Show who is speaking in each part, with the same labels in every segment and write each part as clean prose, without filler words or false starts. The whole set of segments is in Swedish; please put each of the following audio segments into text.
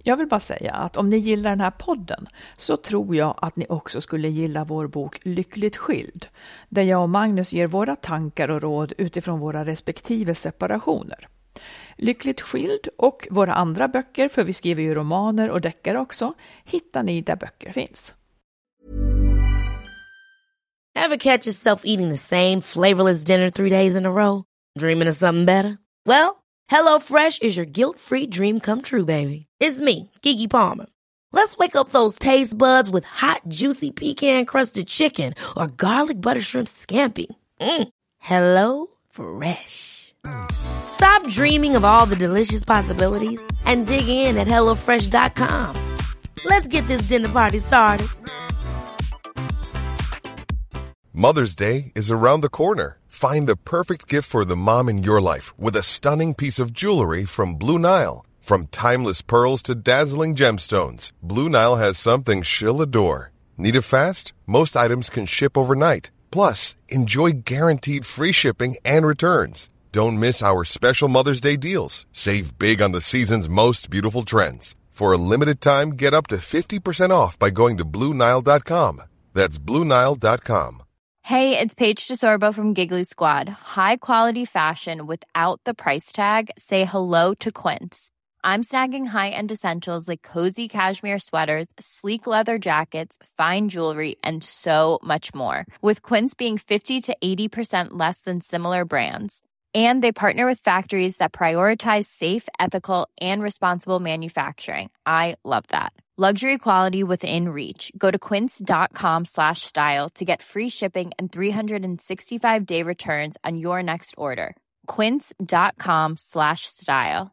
Speaker 1: Jag vill bara säga att om ni gillar den här podden så tror jag att ni också skulle gilla vår bok Lyckligt skild, där jag och Magnus ger våra tankar och råd utifrån våra respektive separationer. Lyckligt skild och våra andra böcker, för vi skriver ju romaner och deckare också, hittar ni där böcker finns.
Speaker 2: Ever catch yourself eating the same flavorless dinner 3 days in a row? Dreaming of something better? Well, HelloFresh is your guilt-free dream come true, baby. It's me, Keke Palmer. Let's wake up those taste buds with hot, juicy pecan-crusted chicken or garlic butter shrimp scampi. Hello Fresh. Stop dreaming of all the delicious possibilities and dig in at HelloFresh.com. Let's get this dinner party started.
Speaker 3: Mother's Day is around the corner. Find the perfect gift for the mom in your life with a stunning piece of jewelry from Blue Nile. From timeless pearls to dazzling gemstones, Blue Nile has something she'll adore. Need it fast? Most items can ship overnight. Plus, enjoy guaranteed free shipping and returns. Don't miss our special Mother's Day deals. Save big on the season's most beautiful trends. For a limited time, get up to 50% off by going to BlueNile.com. That's BlueNile.com.
Speaker 4: Hey, it's Paige DeSorbo from Giggly Squad. High quality fashion without the price tag. Say hello to Quince. I'm snagging high-end essentials like cozy cashmere sweaters, sleek leather jackets, fine jewelry, and so much more. With Quince being 50 to 80% less than similar brands. And they partner with factories that prioritize safe, ethical, and responsible manufacturing. I love that. Luxury quality within reach. Go to quince.com/style to get free shipping and 365-day returns on your next order. Quince.com/style.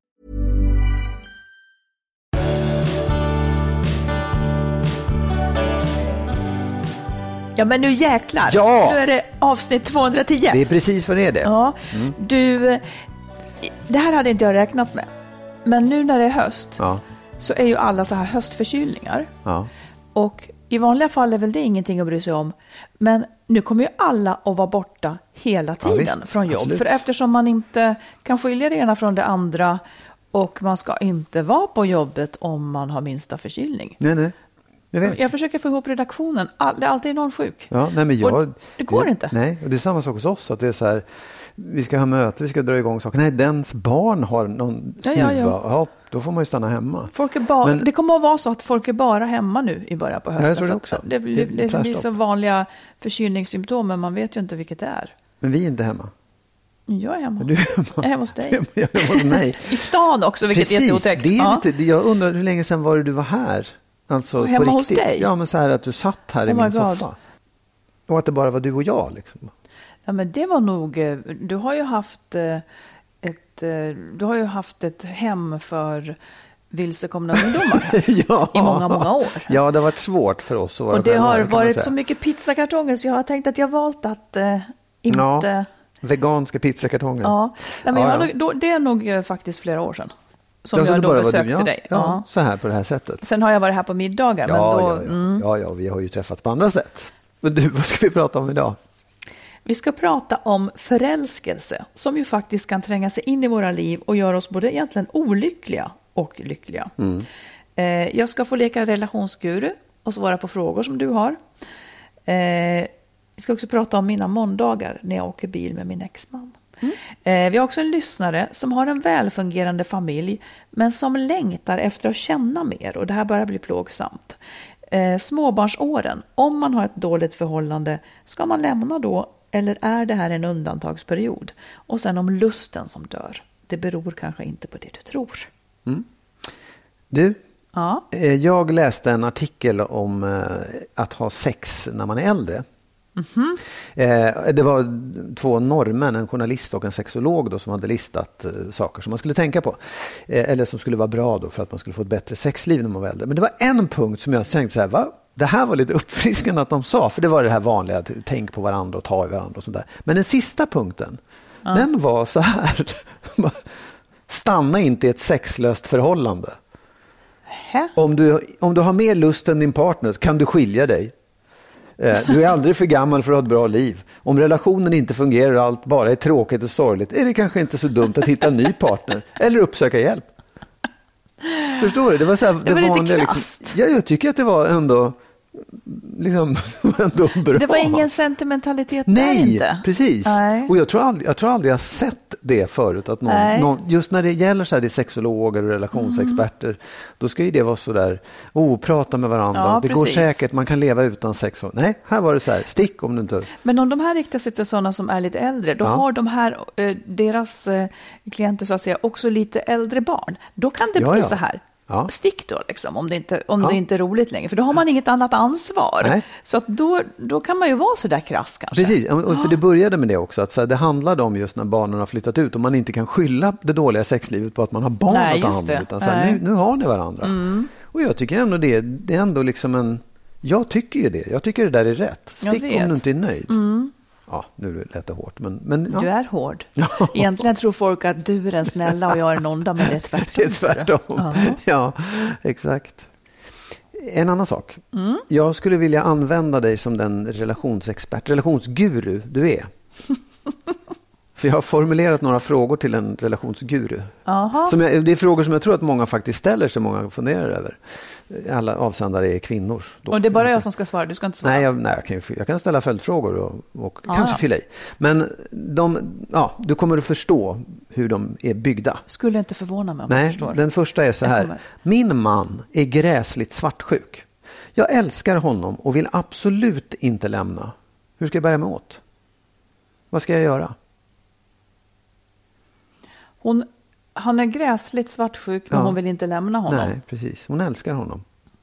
Speaker 1: Ja, men nu jäklar.
Speaker 5: Ja.
Speaker 1: Nu är det avsnitt 210.
Speaker 5: Det är precis vad det är det.
Speaker 1: Ja, du, det här hade inte jag räknat med. Men nu när det är höst så är ju alla så här höstförkylningar. Ja. Och i vanliga fall är väl det ingenting att bry sig om. Men nu kommer ju alla att vara borta hela tiden från jobb. Absolut. För eftersom man inte kan skilja det ena från det andra och man ska inte vara på jobbet om man har minsta förkylning.
Speaker 5: Nej. Jag
Speaker 1: försöker få ihop redaktionen. Det är alltid någon sjuk.
Speaker 5: Ja, nej, men
Speaker 1: det går inte.
Speaker 5: Nej, och det är samma sak hos oss. Att det är så här, vi ska ha möte, vi ska dra igång saker. Nej, dens barn har någon snuva. Ja, då får man ju stanna hemma.
Speaker 1: Det kommer att vara så att folk är bara hemma nu i början på hösten.
Speaker 5: Ja, jag tror det också.
Speaker 1: Det blir så vanliga förkylningssymptom, men man vet ju inte vilket det är.
Speaker 5: Men vi är inte hemma.
Speaker 1: Jag är hemma.
Speaker 5: Du är hemma.
Speaker 1: Jag är hemma hos dig.
Speaker 5: Jag är hos mig.
Speaker 1: I stan också, vilket är jätteotäckt.
Speaker 5: Det är lite, jag undrar hur länge sedan var det du var här? Alltså
Speaker 1: hemma
Speaker 5: på
Speaker 1: hos dig?
Speaker 5: Ja, men så här att du satt här i min soffa. Och att det bara var du och jag liksom.
Speaker 1: Ja, men det var nog, du har ju haft ett hem för vilsekomna ungdomar i många år.
Speaker 5: Ja, det har varit svårt för oss att vara.
Speaker 1: Och det har varit så mycket pizzakartonger så jag har tänkt att jag valt att inte...
Speaker 5: Ja, veganska pizzakartonger.
Speaker 1: Ja, men det är nog faktiskt flera år sedan. Som jag då besökte dig.
Speaker 5: Ja, så här på det här sättet.
Speaker 1: Sen har jag varit här på middagar.
Speaker 5: Ja, vi har ju träffats på andra sätt. Men du, vad ska vi prata om idag?
Speaker 1: Vi ska prata om förälskelse, som ju faktiskt kan tränga sig in i våra liv och göra oss både egentligen olyckliga och lyckliga. Jag ska få leka relationsguru och svara på frågor som du har. Vi ska också prata om mina måndagar när jag åker bil med min exman. Vi har också en lyssnare som har en välfungerande familj men som längtar efter att känna mer, och det här börjar bli plågsamt. Småbarnsåren, om man har ett dåligt förhållande, ska man lämna då eller är det här en undantagsperiod? Och sen om lusten som dör, det beror kanske inte på det du tror.
Speaker 5: Du, jag läste en artikel om att ha sex när man är äldre. Det var 2 norrmän, en journalist och en sexolog då, som hade listat saker som man skulle tänka på eller som skulle vara bra då för att man skulle få ett bättre sexliv när man var äldre. Men det var en punkt som jag tänkte så här, det här var lite uppfriskande att de sa, för det var det här vanliga, tänk på varandra och ta i varandra och sånt där. Men den sista punkten, den var så här: stanna inte i ett sexlöst förhållande. Om du har mer lust än din partner kan du skilja dig. Du är aldrig för gammal för att ha ett bra liv. Om relationen inte fungerar och allt bara är tråkigt och sorgligt, är det kanske inte så dumt att hitta en ny partner eller uppsöka hjälp. Förstår du? Det var, så här,
Speaker 1: det var lite
Speaker 5: liksom,
Speaker 1: krasst.
Speaker 5: jag tycker att det var ändå liksom, ändå bra.
Speaker 1: Det var ingen sentimentalitet
Speaker 5: Nej,
Speaker 1: där inte.
Speaker 5: Precis.
Speaker 1: Nej.
Speaker 5: Och jag tror aldrig jag sett det förut. Att någon, just när det gäller så här, det är sexologer och relationsexperter, då ska ju det vara så där, prata med varandra.
Speaker 1: Ja,
Speaker 5: det går säkert, man kan leva utan sex. Nej, här var det så här, stick om du inte...
Speaker 1: Men om de här riktar sig till sådana som är lite äldre, då har de här, deras klienter så att säga, också lite äldre barn. Då kan det bli så här. Ja. Stick då liksom, om det inte är roligt längre. För då har man inget annat ansvar. Nej. Så att då kan man ju vara så där krass kanske.
Speaker 5: Precis, för det började med det också. Att så här, det handlade om just när barnen har flyttat ut. Och man inte kan skylla det dåliga sexlivet på att man har barn att ta hand om. Utan så här, nu har ni varandra. Och jag tycker ändå det är ändå liksom en... Jag tycker ju det. Jag tycker det där är rätt. Stick om du inte är nöjd. Ja, nu lät det hårt. Men ja.
Speaker 1: Du är hård. Egentligen tror folk att du är den snälla och jag är den onda, men det är tvärtom.
Speaker 5: Det är tvärtom. Ja, exakt. En annan sak. Jag skulle vilja använda dig som den relationsguru du är. För jag har formulerat några frågor till en relationsguru. Det är frågor som jag tror att många faktiskt ställer sig, många funderar över. Alla avsändare är kvinnor.
Speaker 1: Och det är bara jag som ska svara, du ska inte svara?
Speaker 5: Nej, jag kan ställa följdfrågor och kanske fylla i. Men du kommer att förstå hur de är byggda.
Speaker 1: Skulle inte förvåna mig om jag förstår.
Speaker 5: Den första är så här. Min man är gräsligt svartsjuk. Jag älskar honom och vill absolut inte lämna. Hur ska jag bära mig åt? Vad ska jag göra?
Speaker 1: Han är gräsligt svartsjuk, men hon vill inte lämna honom.
Speaker 5: Nej, precis. Hon älskar honom.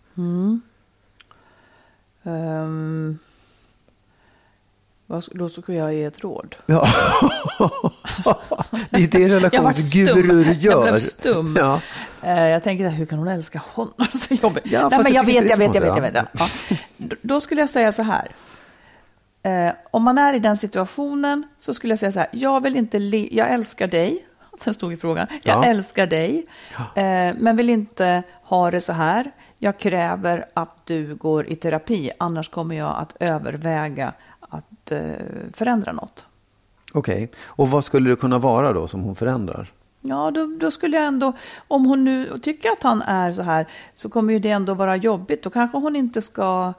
Speaker 1: Då skulle jag ge ett råd.
Speaker 5: Ja. Det är det relationsgurur gör.
Speaker 1: Jag blev stum. Ja. Jag tänker, hur kan hon älska honom? Så jobbigt.
Speaker 5: Ja,
Speaker 1: men jag vet. Ja. Då skulle jag säga så här. Om man är i den situationen så skulle jag säga så här. Jag älskar dig. Den stod i frågan. Jag älskar dig, men vill inte ha det så här. Jag kräver att du går i terapi, annars kommer jag att överväga att förändra något.
Speaker 5: Okej. Och vad skulle det kunna vara då som hon förändrar?
Speaker 1: Ja, då skulle jag ändå, om hon nu tycker att han är så här, så kommer ju det ändå vara jobbigt. Då kanske hon inte ska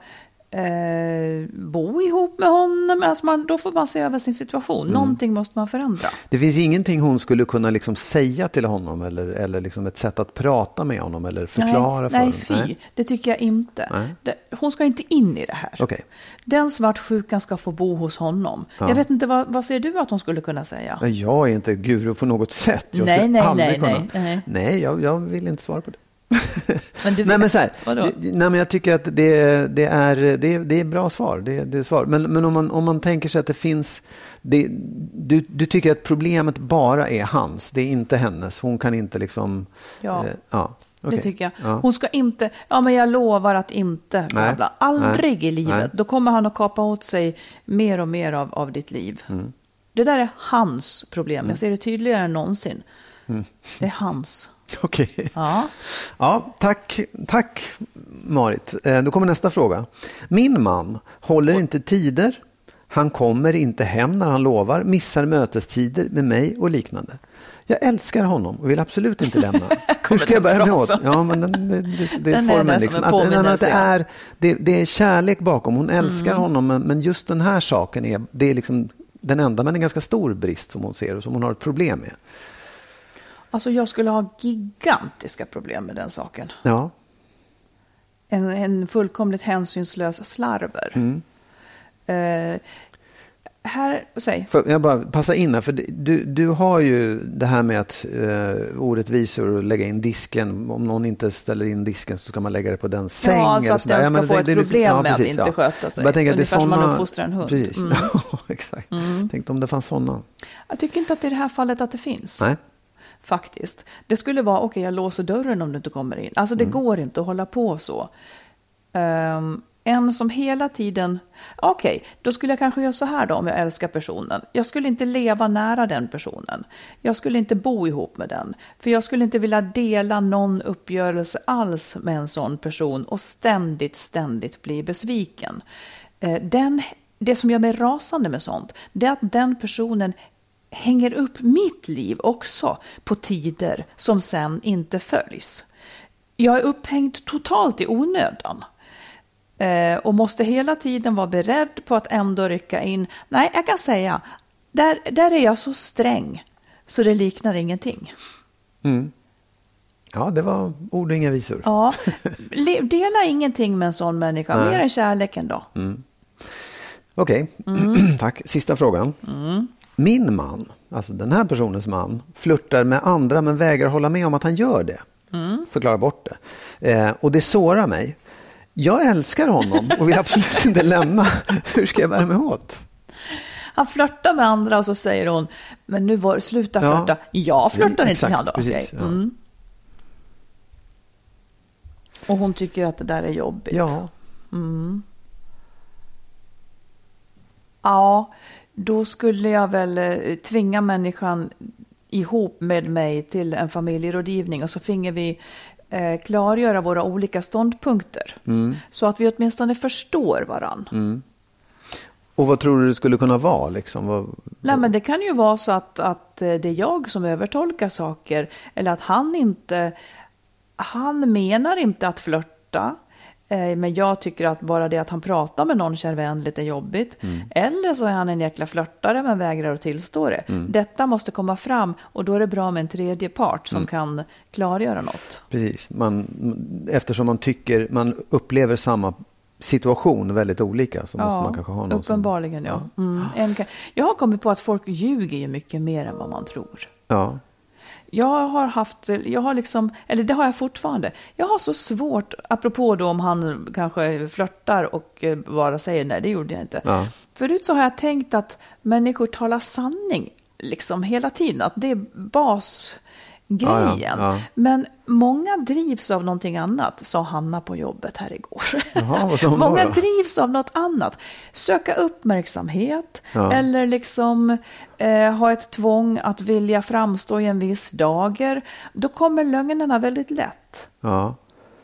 Speaker 1: bo ihop med honom. Alltså då får man se över sin situation. Någonting måste man förändra. Det
Speaker 5: finns ingenting hon skulle kunna liksom säga till honom eller liksom ett sätt att prata med honom eller förklara för honom?
Speaker 1: Nej, det tycker jag inte. Hon ska inte in i det här.
Speaker 5: Okay.
Speaker 1: Den svartsjukan ska få bo hos honom. Ja. Jag vet inte, vad ser du att hon skulle kunna säga?
Speaker 5: Jag är inte guru på något sätt. Nej, jag vill inte svara på det. Men jag tycker att det är bra svar. Det är svar. Men om man tänker sig att det finns du tycker att problemet bara är hans, det är inte hennes. Hon kan inte liksom
Speaker 1: det tycker jag. Hon ska inte, men jag lovar att inte aldrig i livet. Nej. Då kommer han att kapa åt sig mer och mer av ditt liv. Det där är hans problem. Jag ser det tydligare än någonsin. Det är hans.
Speaker 5: Okej. Ja, tack Marit. Då kommer nästa fråga. Min man håller inte tider. Han kommer inte hem när han lovar, missar mötestider med mig och liknande. Jag älskar honom och vill absolut inte lämna. Hur ska jag börja med åt? Ja, men det är formen liksom. Det är kärlek bakom. Hon älskar honom, men just den här saken det är liksom den enda, men en ganska stor brist som hon ser och som hon har ett problem med.
Speaker 1: Alltså jag skulle ha gigantiska problem med den saken.
Speaker 5: Ja.
Speaker 1: En fullkomligt hänsynslös slarver. Säg.
Speaker 5: Jag bara passa in här, för du har ju det här med att orättvisor och lägga in disken. Om någon inte ställer in disken så ska man lägga det på den sängen.
Speaker 1: Ja, så att den ska få ett problem med att inte sköta sig.
Speaker 5: Ungefär
Speaker 1: som man uppfostrar en hund.
Speaker 5: Precis, exakt. Tänkte om det fanns sådana.
Speaker 1: Jag tycker inte att det är det här fallet att det finns.
Speaker 5: Nej.
Speaker 1: Faktiskt. Det skulle vara, jag låser dörren om du inte kommer in. Alltså det går inte att hålla på så. En som hela tiden... då skulle jag kanske göra så här då om jag älskar personen. Jag skulle inte leva nära den personen. Jag skulle inte bo ihop med den. För jag skulle inte vilja dela någon uppgörelse alls med en sån person och ständigt bli besviken. Det som gör mig rasande med sånt, det är att den personen hänger upp mitt liv också på tider som sen inte följs. jag är upphängd totalt i onödan. Och måste hela tiden vara beredd på att ändå rycka in. Nej, jag kan säga, där är jag så sträng så det liknar ingenting.
Speaker 5: Mm. Ja, det var ord och inga visor.
Speaker 1: Ja, dela ingenting med en sån människa, mer än kärleken då.
Speaker 5: Mm. Okej, tack. Sista frågan. Min man, alltså den här personens man, flirtar med andra men vägrar hålla med om att han gör det. Förklara bort det. Och det sårar mig. Jag älskar honom och vill absolut inte lämna. Hur ska jag bära mig åt?
Speaker 1: Han flirtar med andra och så säger hon, men nu sluta flirta. Jag flirtar inte med andra.
Speaker 5: Precis, ja.
Speaker 1: Och hon tycker att det där är jobbigt.
Speaker 5: Ja.
Speaker 1: Ja, då skulle jag väl tvinga människan ihop med mig till en familjerådgivning och så finge vi klargöra våra olika ståndpunkter. Så att vi åtminstone förstår varann.
Speaker 5: Och vad tror du det skulle kunna vara? Liksom?
Speaker 1: Nej, men det kan ju vara så att det är jag som övertolkar saker. Eller att han menar inte att flirta. Men jag tycker att bara det att han pratar med någon kärvänligt är jobbigt. Eller så är han en jäkla flirtare men vägrar att tillstå det. Detta måste komma fram och då är det bra med en tredje part som kan klargöra något.
Speaker 5: Precis. Eftersom man upplever samma situation väldigt olika så måste man kanske ha någon
Speaker 1: uppenbarligen, ja. Jag har kommit på att folk ljuger ju mycket mer än vad man tror.
Speaker 5: Ja.
Speaker 1: Det har jag fortfarande. Jag har så svårt, apropå då om han kanske flirtar och bara säger nej, det gjorde jag inte. Ja. Förut så har jag tänkt att människor talar sanning liksom hela tiden, att det är basgrejen. Ja. Men många drivs av någonting annat, sa Hanna på jobbet här igår. Jaha, många drivs av något annat. Söka uppmärksamhet eller liksom ha ett tvång att vilja framstå i en viss dager. Då kommer lögnerna väldigt lätt.
Speaker 5: Ja.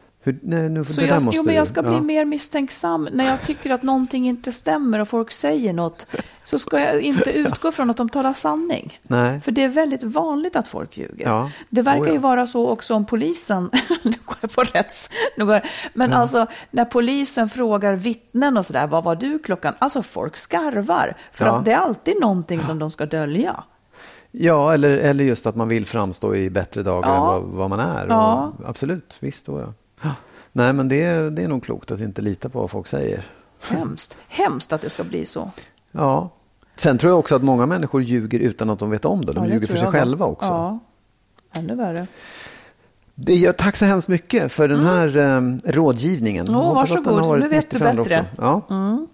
Speaker 1: Jag ska bli mer misstänksam när jag tycker att någonting inte stämmer och folk säger något, så ska jag inte utgå från att de talar sanning.
Speaker 5: Nej.
Speaker 1: För det är väldigt vanligt att folk ljuger.
Speaker 5: Ja.
Speaker 1: Det verkar ju vara så också om polisen nu går jag på alltså när polisen frågar vittnen och sådär, vad var du klockan? Alltså folk skarvar för att det är alltid någonting som de ska dölja.
Speaker 5: Ja, eller just att man vill framstå i bättre dagar än vad man är.
Speaker 1: Ja.
Speaker 5: Och, absolut, visst då Nej, men det är nog klokt att inte lita på vad folk säger.
Speaker 1: Hemskt att det ska bli så.
Speaker 5: Ja. Sen tror jag också att många människor ljuger utan att de vet om det. De ljuger för sig själva också.
Speaker 1: Ja, ännu värre.
Speaker 5: Tack så hemskt mycket för den här rådgivningen.
Speaker 1: Varsågod, nu vet du bättre.
Speaker 5: Ja.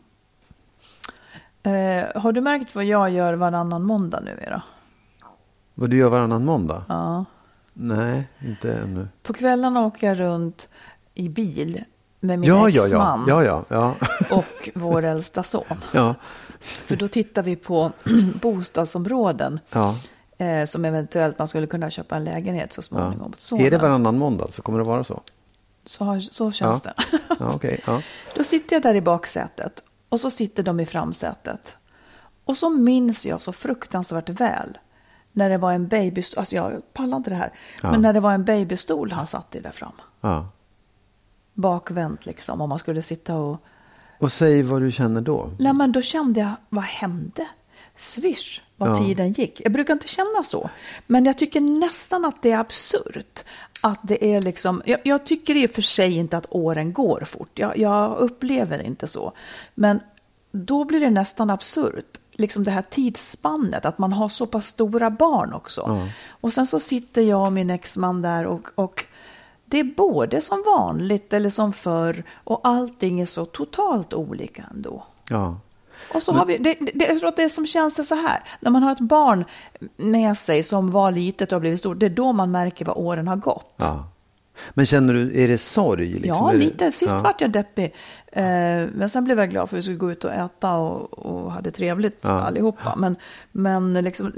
Speaker 1: Har du märkt vad jag gör varannan måndag nu?
Speaker 5: Vad du gör varannan måndag?
Speaker 1: Ja.
Speaker 5: Nej, inte ännu.
Speaker 1: På kvällarna åker jag runt i bil med min exman och vår äldsta son. Ja. För då tittar vi på bostadsområden som eventuellt man skulle kunna köpa en lägenhet så småningom.
Speaker 5: Ja. Är det varannan måndag så kommer det vara så?
Speaker 1: Så känns det.
Speaker 5: Ja, okay. Ja.
Speaker 1: Då sitter jag där i baksätet och så sitter de i framsätet. Och så minns jag så fruktansvärt väl när det var en babystol, alltså jag pallar inte det här, men när det var en babystol han satt i där fram. Ja. Bakvänt liksom, om man skulle sitta och...
Speaker 5: Och säg vad du känner då.
Speaker 1: Nej, men då kände jag, vad hände? Swish, vad tiden gick. Jag brukar inte känna så, men jag tycker nästan att det är absurt. Att det är liksom, jag tycker i och för sig inte att åren går fort. Jag upplever inte så. Men då blir det nästan absurt. Liksom det här tidsspannet, att man har så pass stora barn också. Och sen så sitter jag och min exman där och det är både som vanligt eller som förr och allting är så totalt olika ändå. Ja. Och så har vi, jag tror att det som känns är så här, när man har ett barn med sig som var litet och blivit stort, det är då man märker vad åren har gått. Ja.
Speaker 5: Men känner du, är det sorg? Liksom?
Speaker 1: Ja, lite. Sist vart jag deppig. Men sen blev jag glad för att vi skulle gå ut och äta och hade trevligt allihopa. Men liksom,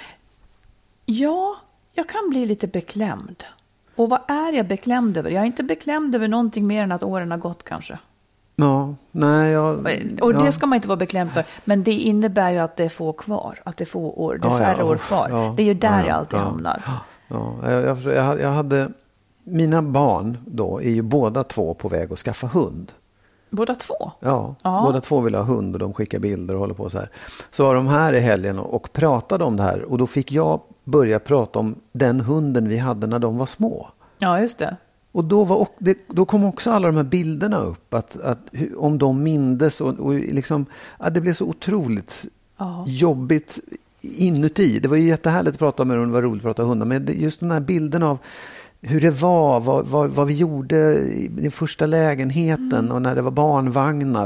Speaker 1: jag kan bli lite beklämd. Och vad är jag beklämd över? Jag är inte beklämd över någonting mer än att åren har gått kanske.
Speaker 5: Ja, nej.
Speaker 1: Och det ska man inte vara beklämd för. Men det innebär ju att det är få kvar. Att det är få år, det är färre år kvar. Det är ju där jag alltid hamnar.
Speaker 5: Ja, mina barn då är ju båda två på väg att skaffa hund.
Speaker 1: Båda två?
Speaker 5: Ja, båda två vill ha hund och de skickar bilder och håller på så här. Så var de här i helgen och pratade om det här. Och då fick jag börja prata om den hunden vi hade när de var små.
Speaker 1: Ja, just det.
Speaker 5: Och då kom också alla de här bilderna upp. Att om de mindes och liksom, det blev så otroligt jobbigt inuti. Det var ju jättehärligt att prata med dem, det var roligt att prata hundar. Men just den här bilden av hur det var, vad vi gjorde i den första lägenheten och när det var barnvagnar.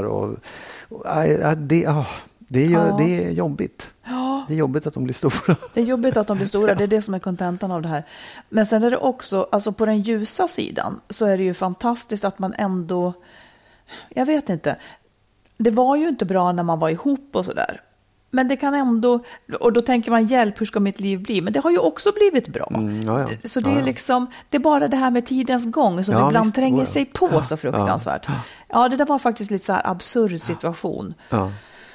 Speaker 5: Det är jobbigt. Ja. Det är jobbigt att de blir stora.
Speaker 1: Det är jobbigt att de blir stora, det är det som är kontentan av det här. Men sen är det också, alltså på den ljusa sidan så är det ju fantastiskt att man ändå, jag vet inte, det var ju inte bra när man var ihop och sådär. Men det kan ändå, och då tänker man hjälp, hur ska mitt liv bli? Men det har ju också blivit bra. Så det är liksom, det är bara det här med tidens gång som ibland tränger sig på så fruktansvärt. Ja, det där var faktiskt lite så här absurd situation. Ja.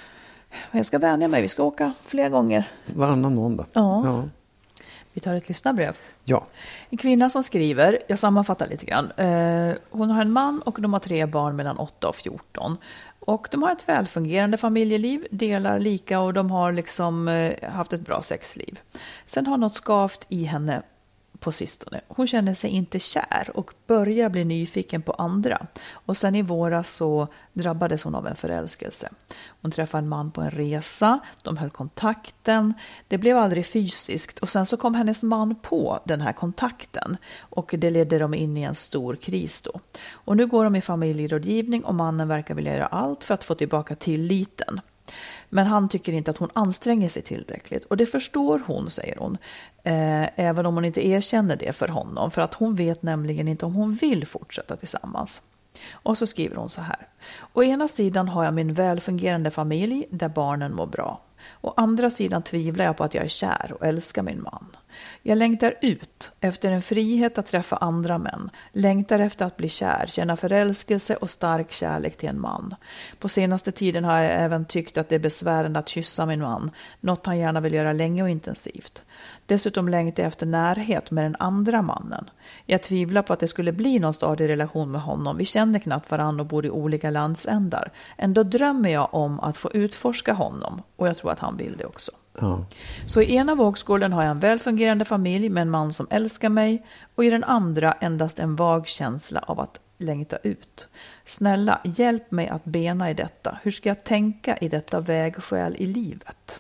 Speaker 1: Jag ska vänja mig, vi ska åka fler gånger.
Speaker 5: Varannan måndag.
Speaker 1: Ja. Vi tar ett lyssnarbrev.
Speaker 5: Ja.
Speaker 1: En kvinna som skriver, jag sammanfattar lite grann. Hon har en man och de har 3 barn mellan 8 och 14. Och de har ett välfungerande familjeliv, delar lika och de har liksom haft ett bra sexliv. Sen har något skavt i henne på sistone. Hon känner sig inte kär och börjar bli nyfiken på andra. Och sen i våras så drabbades hon av en förälskelse. Hon träffade en man på en resa, de höll kontakten. Det blev aldrig fysiskt och sen så kom hennes man på den här kontakten och det ledde dem in i en stor kris då. Och nu går de i familjerådgivning och mannen verkar vilja göra allt för att få tillbaka tilliten. Men han tycker inte att hon anstränger sig tillräckligt. Och det förstår hon, säger hon. Även om hon inte erkänner det för honom. För att hon vet nämligen inte om hon vill fortsätta tillsammans. Och så skriver hon så här. Å ena sidan har jag min välfungerande familj där barnen mår bra. Å andra sidan tvivlar jag på att jag är kär och älskar min man. Jag längtar ut efter en frihet att träffa andra män. Längtar efter att bli kär, känna förälskelse och stark kärlek till en man. På senaste tiden har jag även tyckt att det är besvärande att kyssa min man. Något han gärna vill göra länge och intensivt. Dessutom längtar jag efter närhet med den andra mannen. Jag tvivlar på att det skulle bli någon stadig relation med honom. Vi känner knappt varandra och bor i olika landsändar. Ändå drömmer jag om att få utforska honom. Och jag tror att han vill det också. Ja. Så i ena vågskålen har jag en välfungerande familj med en man som älskar mig. Och i den andra endast en vag känsla av att längta ut. Snälla, hjälp mig att bena i detta. Hur ska jag tänka i detta vägskäl i livet?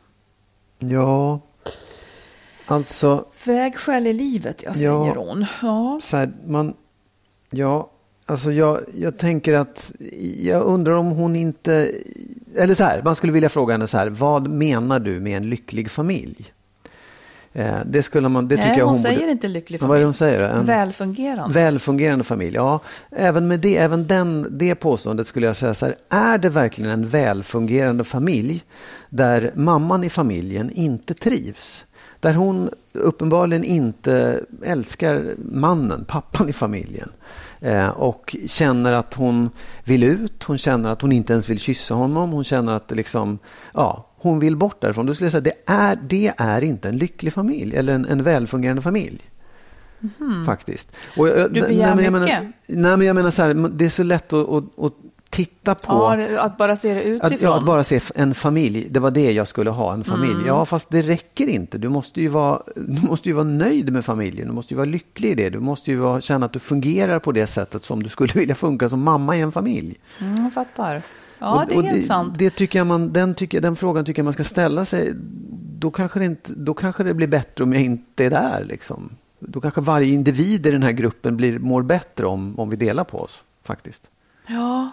Speaker 5: Ja, alltså...
Speaker 1: Vägskäl i livet, jag säger hon. Ja.
Speaker 5: Så här, alltså jag tänker att jag undrar om hon inte... Eller så här, man skulle vilja fråga henne så här, vad menar du med en lycklig familj? Det skulle man, det tycker jag hon
Speaker 1: säger
Speaker 5: borde,
Speaker 1: inte lycklig familj.
Speaker 5: Vad är det hon säger? En välfungerande familj. Ja, även med det, det påståendet skulle jag säga så här, är det verkligen en välfungerande familj där mamman i familjen inte trivs? Där hon uppenbarligen inte älskar mannen, pappan i familjen. Och känner att hon vill ut. Hon känner att hon inte ens vill kyssa honom. Hon känner att liksom, hon vill bort därifrån. Då skulle jag säga det är inte en lycklig familj. Eller en välfungerande familj. Mm. Faktiskt. Och
Speaker 1: du begär mycket.
Speaker 5: Nej, men jag menar så här, det är så lätt att titta på...
Speaker 1: Ja, att bara se det utifrån.
Speaker 5: Att bara se en familj. Det var det jag skulle ha, en familj. Mm. Ja, fast det räcker inte. Du måste ju vara nöjd med familjen. Du måste ju vara lycklig i det. Du måste ju känna att du fungerar på det sättet som du skulle vilja funka som mamma i en familj.
Speaker 1: Jag fattar. Ja, det är helt sant.
Speaker 5: Det tycker jag den frågan tycker jag man ska ställa sig. Då kanske det blir bättre om jag inte är där. Liksom. Då kanske varje individ i den här gruppen mår bättre om vi delar på oss, faktiskt.
Speaker 1: Ja,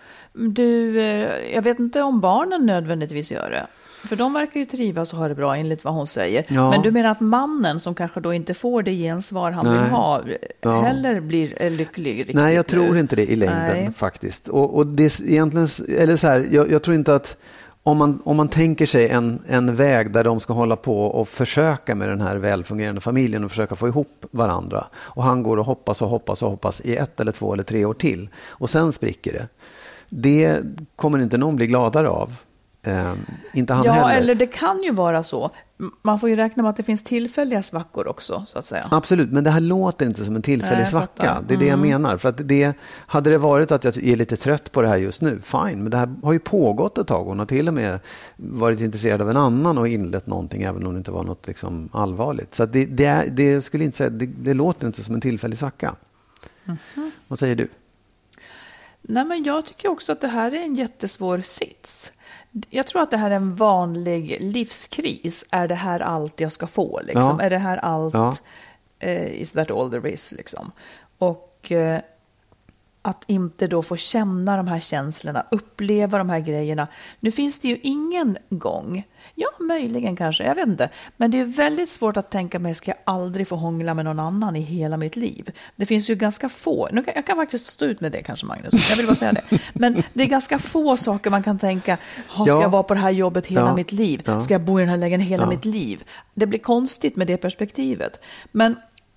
Speaker 1: jag vet inte om barnen nödvändigtvis gör det. För de verkar ju trivas och ha det bra enligt vad hon säger. Ja. Men du menar att mannen som kanske då inte får det gensvar han vill ha heller blir lycklig riktigt?
Speaker 5: Nej, jag tror inte det i längden faktiskt. Och det egentligen, eller så här, jag tror inte att om man tänker sig en väg där de ska hålla på och försöka med den här välfungerande familjen och försöka få ihop varandra. Och han går och hoppas i 1 eller 2 eller 3 år till. Och sen spricker det. Det kommer inte någon bli gladare av. Inte han heller.
Speaker 1: Ja, eller det kan ju vara så. Man får ju räkna med att det finns tillfälliga svackor också, så att säga.
Speaker 5: Absolut, men det här låter inte som en tillfällig svacka. Det är det jag menar. För att hade det varit att jag är lite trött på det här just nu, fine. Men det här har ju pågått ett tag. Hon har till och med varit intresserad av en annan och inlett någonting, även om det inte var något liksom allvarligt. Så att det skulle inte säga, det låter inte som en tillfällig svacka. Vad säger du?
Speaker 1: Nej, men jag tycker också att det här är en jättesvår sits. Jag tror att det här är en vanlig livskris. Är det här allt jag ska få? Liksom? Är det här allt? Is that all there is? Liksom? Och att inte då få känna de här känslorna, uppleva de här grejerna. Nu finns det ju ingen gång, ja möjligen kanske, jag vet inte. Men det är väldigt svårt att tänka mig, ska jag aldrig få hångla med någon annan i hela mitt liv? Det finns ju ganska få, jag kan faktiskt stå ut med det kanske, Magnus, jag vill bara säga det. Men det är ganska få saker man kan tänka, ska jag vara på det här jobbet hela mitt liv? Ska jag bo i den här lägenheten hela mitt liv? Det blir konstigt med det perspektivet. Men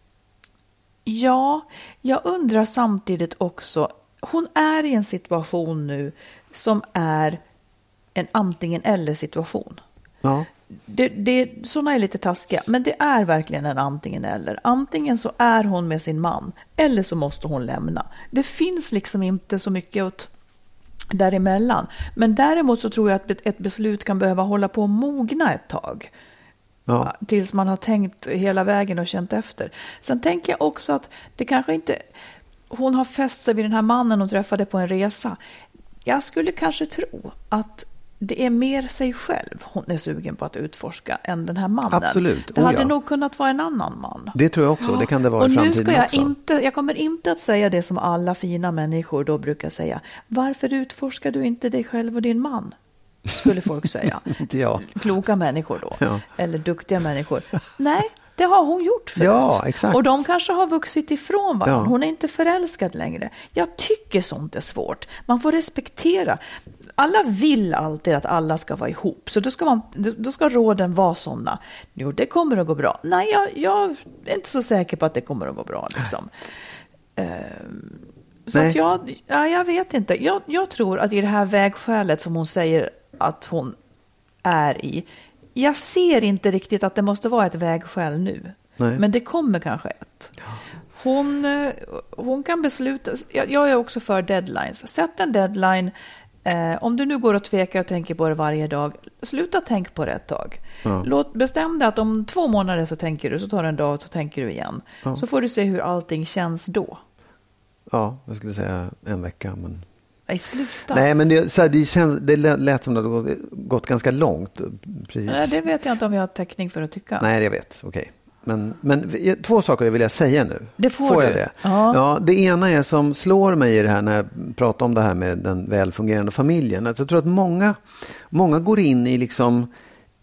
Speaker 1: ja, jag undrar samtidigt också, hon är i en situation nu som är en antingen eller situation. Ja. Sådana är lite taskiga, men det är verkligen en antingen eller. Antingen så är hon med sin man, eller så måste hon lämna. Det finns liksom inte så mycket åt däremellan. Men däremot så tror jag att ett beslut kan behöva hålla på att mogna ett tag. Ja. Tills man har tänkt hela vägen och känt efter. Sen tänker jag också att det kanske inte... Hon har fäst sig vid den här mannen hon träffade på en resa. Jag skulle kanske tro att det är mer sig själv hon är sugen på att utforska än den här mannen.
Speaker 5: Absolut.
Speaker 1: Det hade nog kunnat vara en annan man.
Speaker 5: Det tror jag också. Det kan det vara i framtiden också.
Speaker 1: Jag kommer inte att säga det som alla fina människor då brukar säga. Varför utforskar du inte dig själv och din man? Skulle folk säga.
Speaker 5: Ja.
Speaker 1: Kloka människor då. Ja. Eller duktiga människor. Nej, det har hon gjort förut.
Speaker 5: Ja, exakt.
Speaker 1: Och de kanske har vuxit ifrån varandra. Ja. Hon är inte förälskad längre. Jag tycker sånt är svårt. Man får respektera. Alla vill alltid att alla ska vara ihop. Så då ska råden vara sådana. Jo, det kommer att gå bra. Nej, jag är inte så säker på att det kommer att gå bra. Liksom. Så att jag vet inte. Jag tror att i det här vägskälet som hon säger att hon är i. Jag ser inte riktigt att det måste vara ett vägskäl nu. Nej. Men det kommer kanske ett. Hon kan besluta. Jag är också för deadlines. Sätt en deadline. Om du nu går och tvekar och tänker på det varje dag, sluta tänk på det ett tag. Ja. Bestäm dig att om 2 månader så tänker du, så tar det en dag och så tänker du igen. Ja. Så får du se hur allting känns då.
Speaker 5: Ja, jag skulle säga 1 vecka. Men...
Speaker 1: Nej, sluta.
Speaker 5: Nej, men det lät som att det har gått ganska långt. Precis.
Speaker 1: Nej, det vet jag inte om jag har täckning för att tycka.
Speaker 5: Nej, jag vet. Okej. Men 2 saker vill jag säga nu.
Speaker 1: Det får
Speaker 5: jag det? Ja, det ena är som slår mig i det här när jag pratar om det här med den välfungerande familjen. Att jag tror att många går in i liksom...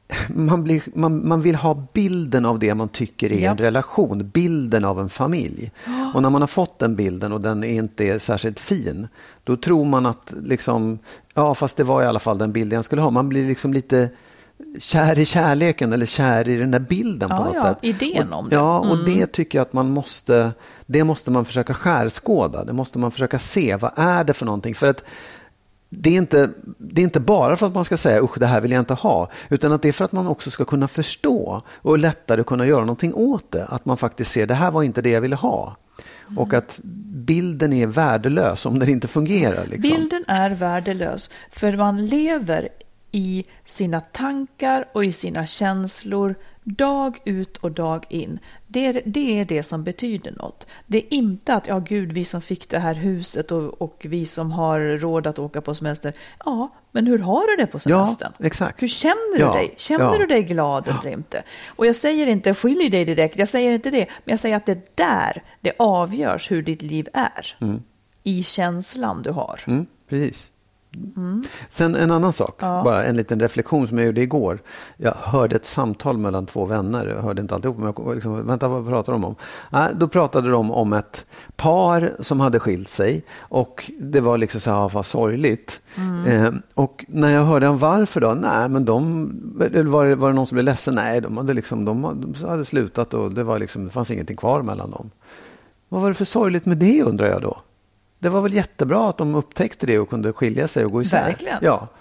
Speaker 5: Man vill ha bilden av det man tycker är en relation, bilden av en familj. Och när man har fått den bilden och den inte är särskilt fin, då tror man att liksom, fast det var i alla fall den bilden jag skulle ha. Man blir liksom lite kär i kärleken eller kär i den där bilden på något sätt.
Speaker 1: Idén om det.
Speaker 5: Ja, och det tycker jag att det måste man försöka skärskåda. Det måste man försöka se. Vad är det för någonting? För att det är inte bara för att man ska säga usch, det här vill jag inte ha, utan att det är för att man också ska kunna förstå och lättare kunna göra någonting åt det. Att man faktiskt ser, det här var inte det jag ville ha. Och att bilden är värdelös om den inte fungerar. Liksom.
Speaker 1: Bilden är värdelös för man lever i sina tankar och i sina känslor dag ut och dag in. Det är det som betyder något. Det är inte att, gud, vi som fick det här huset och vi som har råd att åka på semester. Ja, men hur har du det på semestern?
Speaker 5: Ja, exakt.
Speaker 1: Hur känner du dig? Känner du dig glad eller inte? Och jag säger inte, skilj dig direkt, jag säger inte det. Men jag säger att det avgörs hur ditt liv är. I känslan du har.
Speaker 5: Precis. Sen en annan sak, bara en liten reflektion som jag gjorde igår. Jag hörde ett samtal mellan 2 vänner. Jag hörde inte alltihop, men jag liksom, vänta, vad pratar de om? Då pratade de om ett par som hade skilt sig och det var liksom så här, vad sorgligt. Och när jag hörde om varför då? Nej, men var det någon som blev ledsen? Nej, de hade slutat och det fanns ingenting kvar mellan dem. Vad var det för sorgligt med det, undrar jag då? Det var väl jättebra att de upptäckte det och kunde skilja sig och gå isär.
Speaker 1: Verkligen.
Speaker 5: Ja.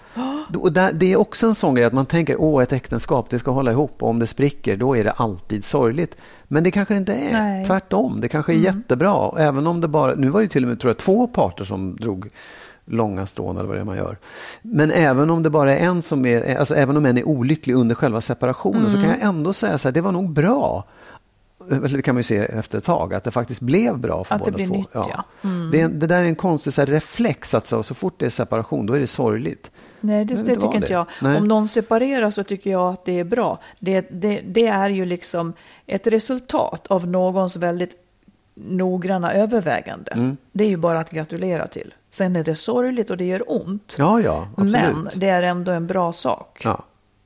Speaker 5: Och det är också en sån grej att man tänker ett äktenskap, det ska hålla ihop, och om det spricker då är det alltid sorgligt. Men det kanske inte är. Nej. Tvärtom, det kanske är jättebra. Även om det bara, nu var det till och med tror jag 2 parter som drog långa strån eller vad det är man gör. Men även om det bara är en som är, alltså även om en är olycklig under själva separationen, så kan jag ändå säga så här, det var nog bra. Det kan man ju se efter ett tag, att det faktiskt blev bra för båda två. Att det blir nytt, ja. Det där är en konstig så här reflex, att så fort det är separation, då är det sorgligt.
Speaker 1: Nej, det tycker inte jag. Nej. Om någon separerar så tycker jag att det är bra. Det är ju liksom ett resultat av någons väldigt noggranna övervägande. Det är ju bara att gratulera till. Sen är det sorgligt och det gör ont.
Speaker 5: Ja, absolut.
Speaker 1: Men det är ändå en bra sak.
Speaker 5: Ja.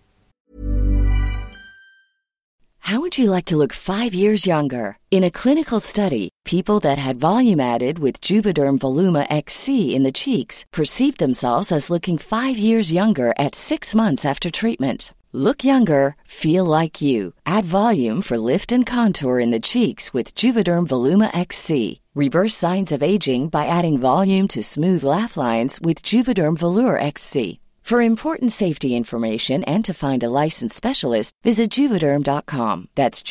Speaker 6: How would you like to look 5 years younger? In a clinical study, people that had volume added with Juvederm Voluma XC in the cheeks perceived themselves as looking 5 years younger at 6 months after treatment. Look younger, feel like you. Add volume for lift and contour in the cheeks with Juvederm Voluma XC. Reverse signs of aging by adding volume to smooth laugh lines with Juvederm Volure XC. For important safety information and to find a licensed specialist, visit Juvederm.com. That's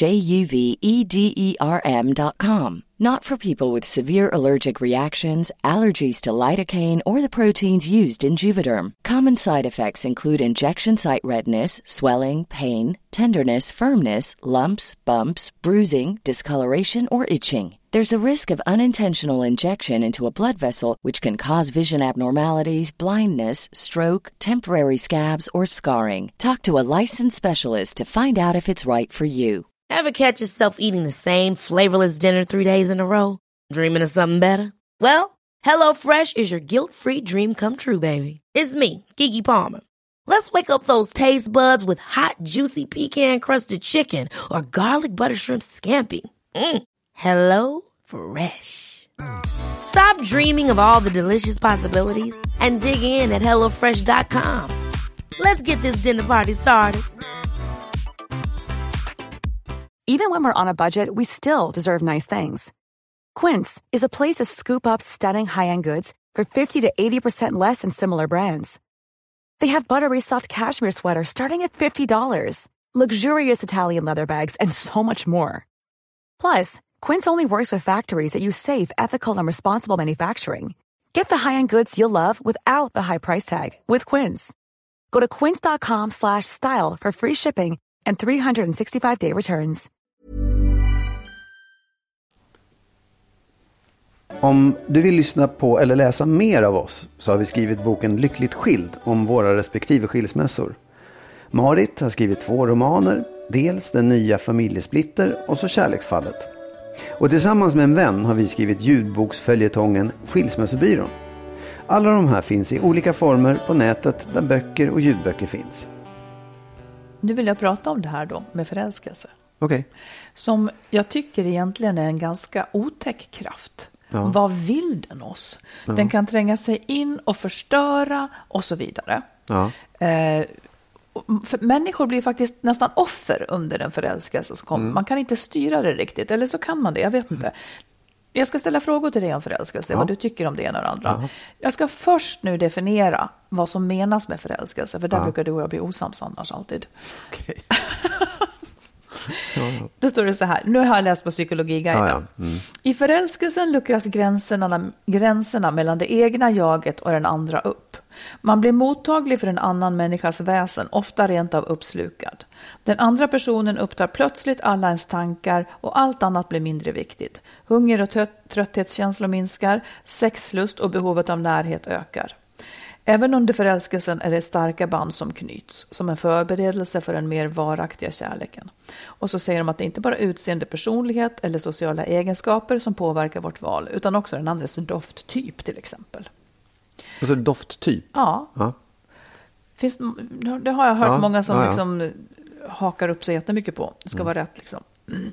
Speaker 6: JUVEDERM.com. Not for people with severe allergic reactions, allergies to lidocaine, or the proteins used in Juvederm. Common side effects include injection site redness, swelling, pain, tenderness, firmness, lumps, bumps, bruising, discoloration, or itching. There's a risk of unintentional injection into a blood vessel, which can cause vision abnormalities, blindness, stroke, temporary scabs, or scarring. Talk to a licensed specialist to find out if it's right for you.
Speaker 2: Ever catch yourself eating the same flavorless dinner 3 days in a row? Dreaming of something better? Well, HelloFresh is your guilt-free dream come true, baby. It's me, Keke Palmer. Let's wake up those taste buds with hot, juicy pecan-crusted chicken or garlic butter shrimp scampi. Hello Fresh. Stop dreaming of all the delicious possibilities and dig in at HelloFresh.com. Let's get this dinner party started.
Speaker 7: Even when we're on a budget, we still deserve nice things. Quince is a place to scoop up stunning high-end goods for 50 to 80% less than similar brands. They have buttery soft cashmere sweaters starting at $50, luxurious Italian leather bags, and so much more. Plus, Quince only works with factories that use safe, ethical, and responsible manufacturing. Get the high-end goods you'll love without the high price tag with Quince. Go to quince.com/style for free shipping and 365-day returns.
Speaker 5: Om du vill lyssna på eller läsa mer av oss så har vi skrivit boken Lyckligt skild om våra respektive skilsmässor. Marit har skrivit 2 romaner, dels Den nya familjesplitter och så Kärleksfallet. Och tillsammans med en vän har vi skrivit ljudboksföljetongen Skilsmässobyrån. Alla de här finns i olika former på nätet där böcker och ljudböcker finns.
Speaker 1: Nu vill jag prata om det här då med förälskelse.
Speaker 5: Okej.
Speaker 1: Som jag tycker egentligen är en ganska otäck kraft. Ja. Vad vill den oss? Ja. Den kan tränga sig in och förstöra och så vidare. Ja. För människor blir faktiskt nästan offer under en förälskelse som kommer. Man kan inte styra det riktigt, eller så kan man det, jag vet inte. Jag ska ställa frågor till dig om förälskelse, vad du tycker om det ena och det andra. Jag ska först nu definiera vad som menas med förälskelse, för där brukar du och jag bli osams annars alltid.
Speaker 5: Okej.
Speaker 1: Då står det så här, nu har jag läst på Psykologiguiden. I förälskelsen luckras gränserna mellan det egna jaget och den andra upp. Man blir mottaglig för en annan människas väsen, ofta rent av uppslukad. Den andra personen upptar plötsligt alla ens tankar och allt annat blir mindre viktigt. Hunger och trötthetskänslor minskar, sexlust och behovet av närhet ökar. Även under förälskelsen är det starka band som knyts, som en förberedelse för den mer varaktiga kärleken. Och så säger de att det inte bara utseende, personlighet eller sociala egenskaper som påverkar vårt val, utan också den andres dofttyp till exempel.
Speaker 5: Alltså dofttyp?
Speaker 1: Ja. Det har jag hört många som liksom hakar upp sig jättemycket på. Det ska vara rätt liksom.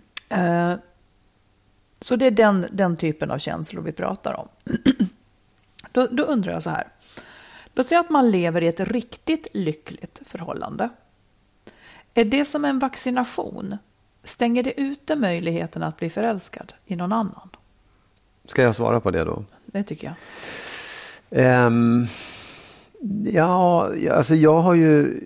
Speaker 1: Så det är den typen av känslor vi pratar om. Då undrar jag så här. Låt säga att man lever i ett riktigt lyckligt förhållande. Är det som en vaccination? Stänger det ute möjligheten att bli förälskad i någon annan?
Speaker 5: Ska jag svara på det då?
Speaker 1: Det tycker jag.
Speaker 5: Ja, alltså jag har ju...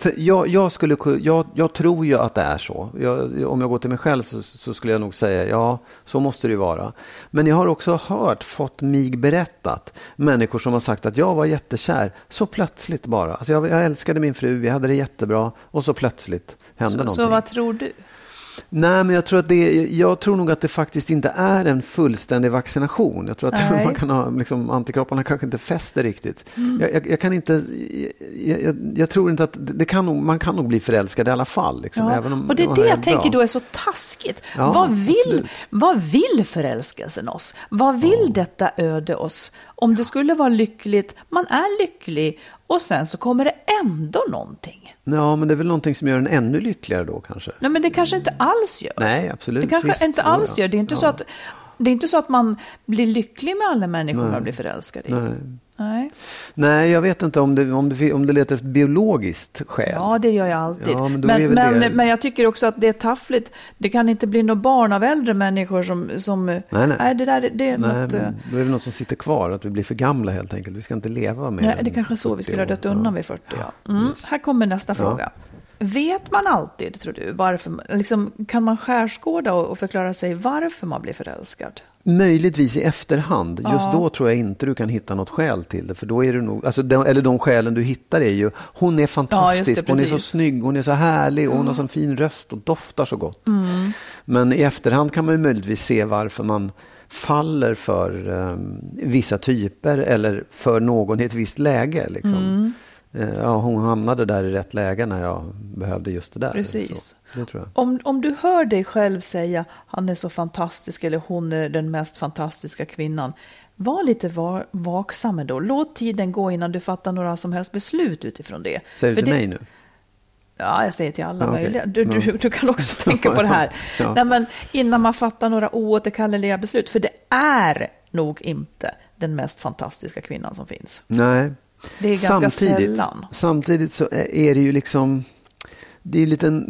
Speaker 5: Jag tror ju att det är så. Om jag går till mig själv så skulle jag nog säga ja, så måste det ju vara. Men jag har också fått mig berättat människor som har sagt att jag var jättekär så plötsligt bara. Alltså jag älskade min fru, vi hade det jättebra och så plötsligt hände någonting.
Speaker 1: Så vad tror du?
Speaker 5: Nej, men jag tror nog att det faktiskt inte är en fullständig vaccination. Jag tror att man kan ha, liksom, antikropparna kanske inte fäster riktigt. Jag kan inte, jag tror inte att man kan nog bli förälskad i alla fall. Liksom, även om
Speaker 1: och det är det jag tänker då är så taskigt.
Speaker 5: Ja,
Speaker 1: vad vill förälskelsen oss? Vad vill detta öde oss? Om det skulle vara lyckligt, man är lycklig och sen så kommer det ändå någonting.
Speaker 5: Ja, men det är väl någonting som gör en ännu lyckligare då kanske.
Speaker 1: Nej, men det kanske inte alls gör.
Speaker 5: Nej, absolut.
Speaker 1: Det kanske inte alls gör. Det är inte så att det är inte så att man blir lycklig med alla människor man blir förälskad i.
Speaker 5: Nej, jag vet inte om det letar efter biologiskt skäl.
Speaker 1: Ja, det gör jag alltid.
Speaker 5: Ja,
Speaker 1: men jag tycker också att det är taffligt. Det kan inte bli några barn av äldre människor som
Speaker 5: nej.
Speaker 1: Det är något...
Speaker 5: Då är det något som sitter kvar, att vi blir för gamla helt enkelt. Vi ska inte leva med.
Speaker 1: Nej, det är kanske så vi skulle ha dött undan vid 40. Här kommer nästa fråga. Vet man alltid, tror du, varför, liksom, kan man skärskåda och förklara sig varför man blir förälskad?
Speaker 5: Möjligtvis i efterhand. Just då tror jag inte du kan hitta något skäl till det. För då är det nog, alltså de skälen du hittar är ju, hon är fantastisk, hon är så snygg, hon är så härlig och hon har så fin röst och doftar så gott. Men i efterhand kan man ju möjligtvis se varför man faller för vissa typer eller för någon i ett visst läge. Liksom. Ja, hon hamnade där i rätt läge när jag behövde just det där.
Speaker 1: Precis.
Speaker 5: Så, det tror jag.
Speaker 1: Om du hör dig själv säga han är så fantastisk eller hon är den mest fantastiska kvinnan, var lite vaksam då. Låt tiden gå innan du fattar några som helst beslut utifrån det.
Speaker 5: Säger du till mig nu?
Speaker 1: Ja, jag säger till alla möjliga. Du kan också tänka på det här. Nej, men innan man fattar några oåterkalleliga beslut. För det är nog inte den mest fantastiska kvinnan som finns.
Speaker 5: Nej.
Speaker 1: Det är ganska sällan.
Speaker 5: Samtidigt så är det ju liksom, det är lite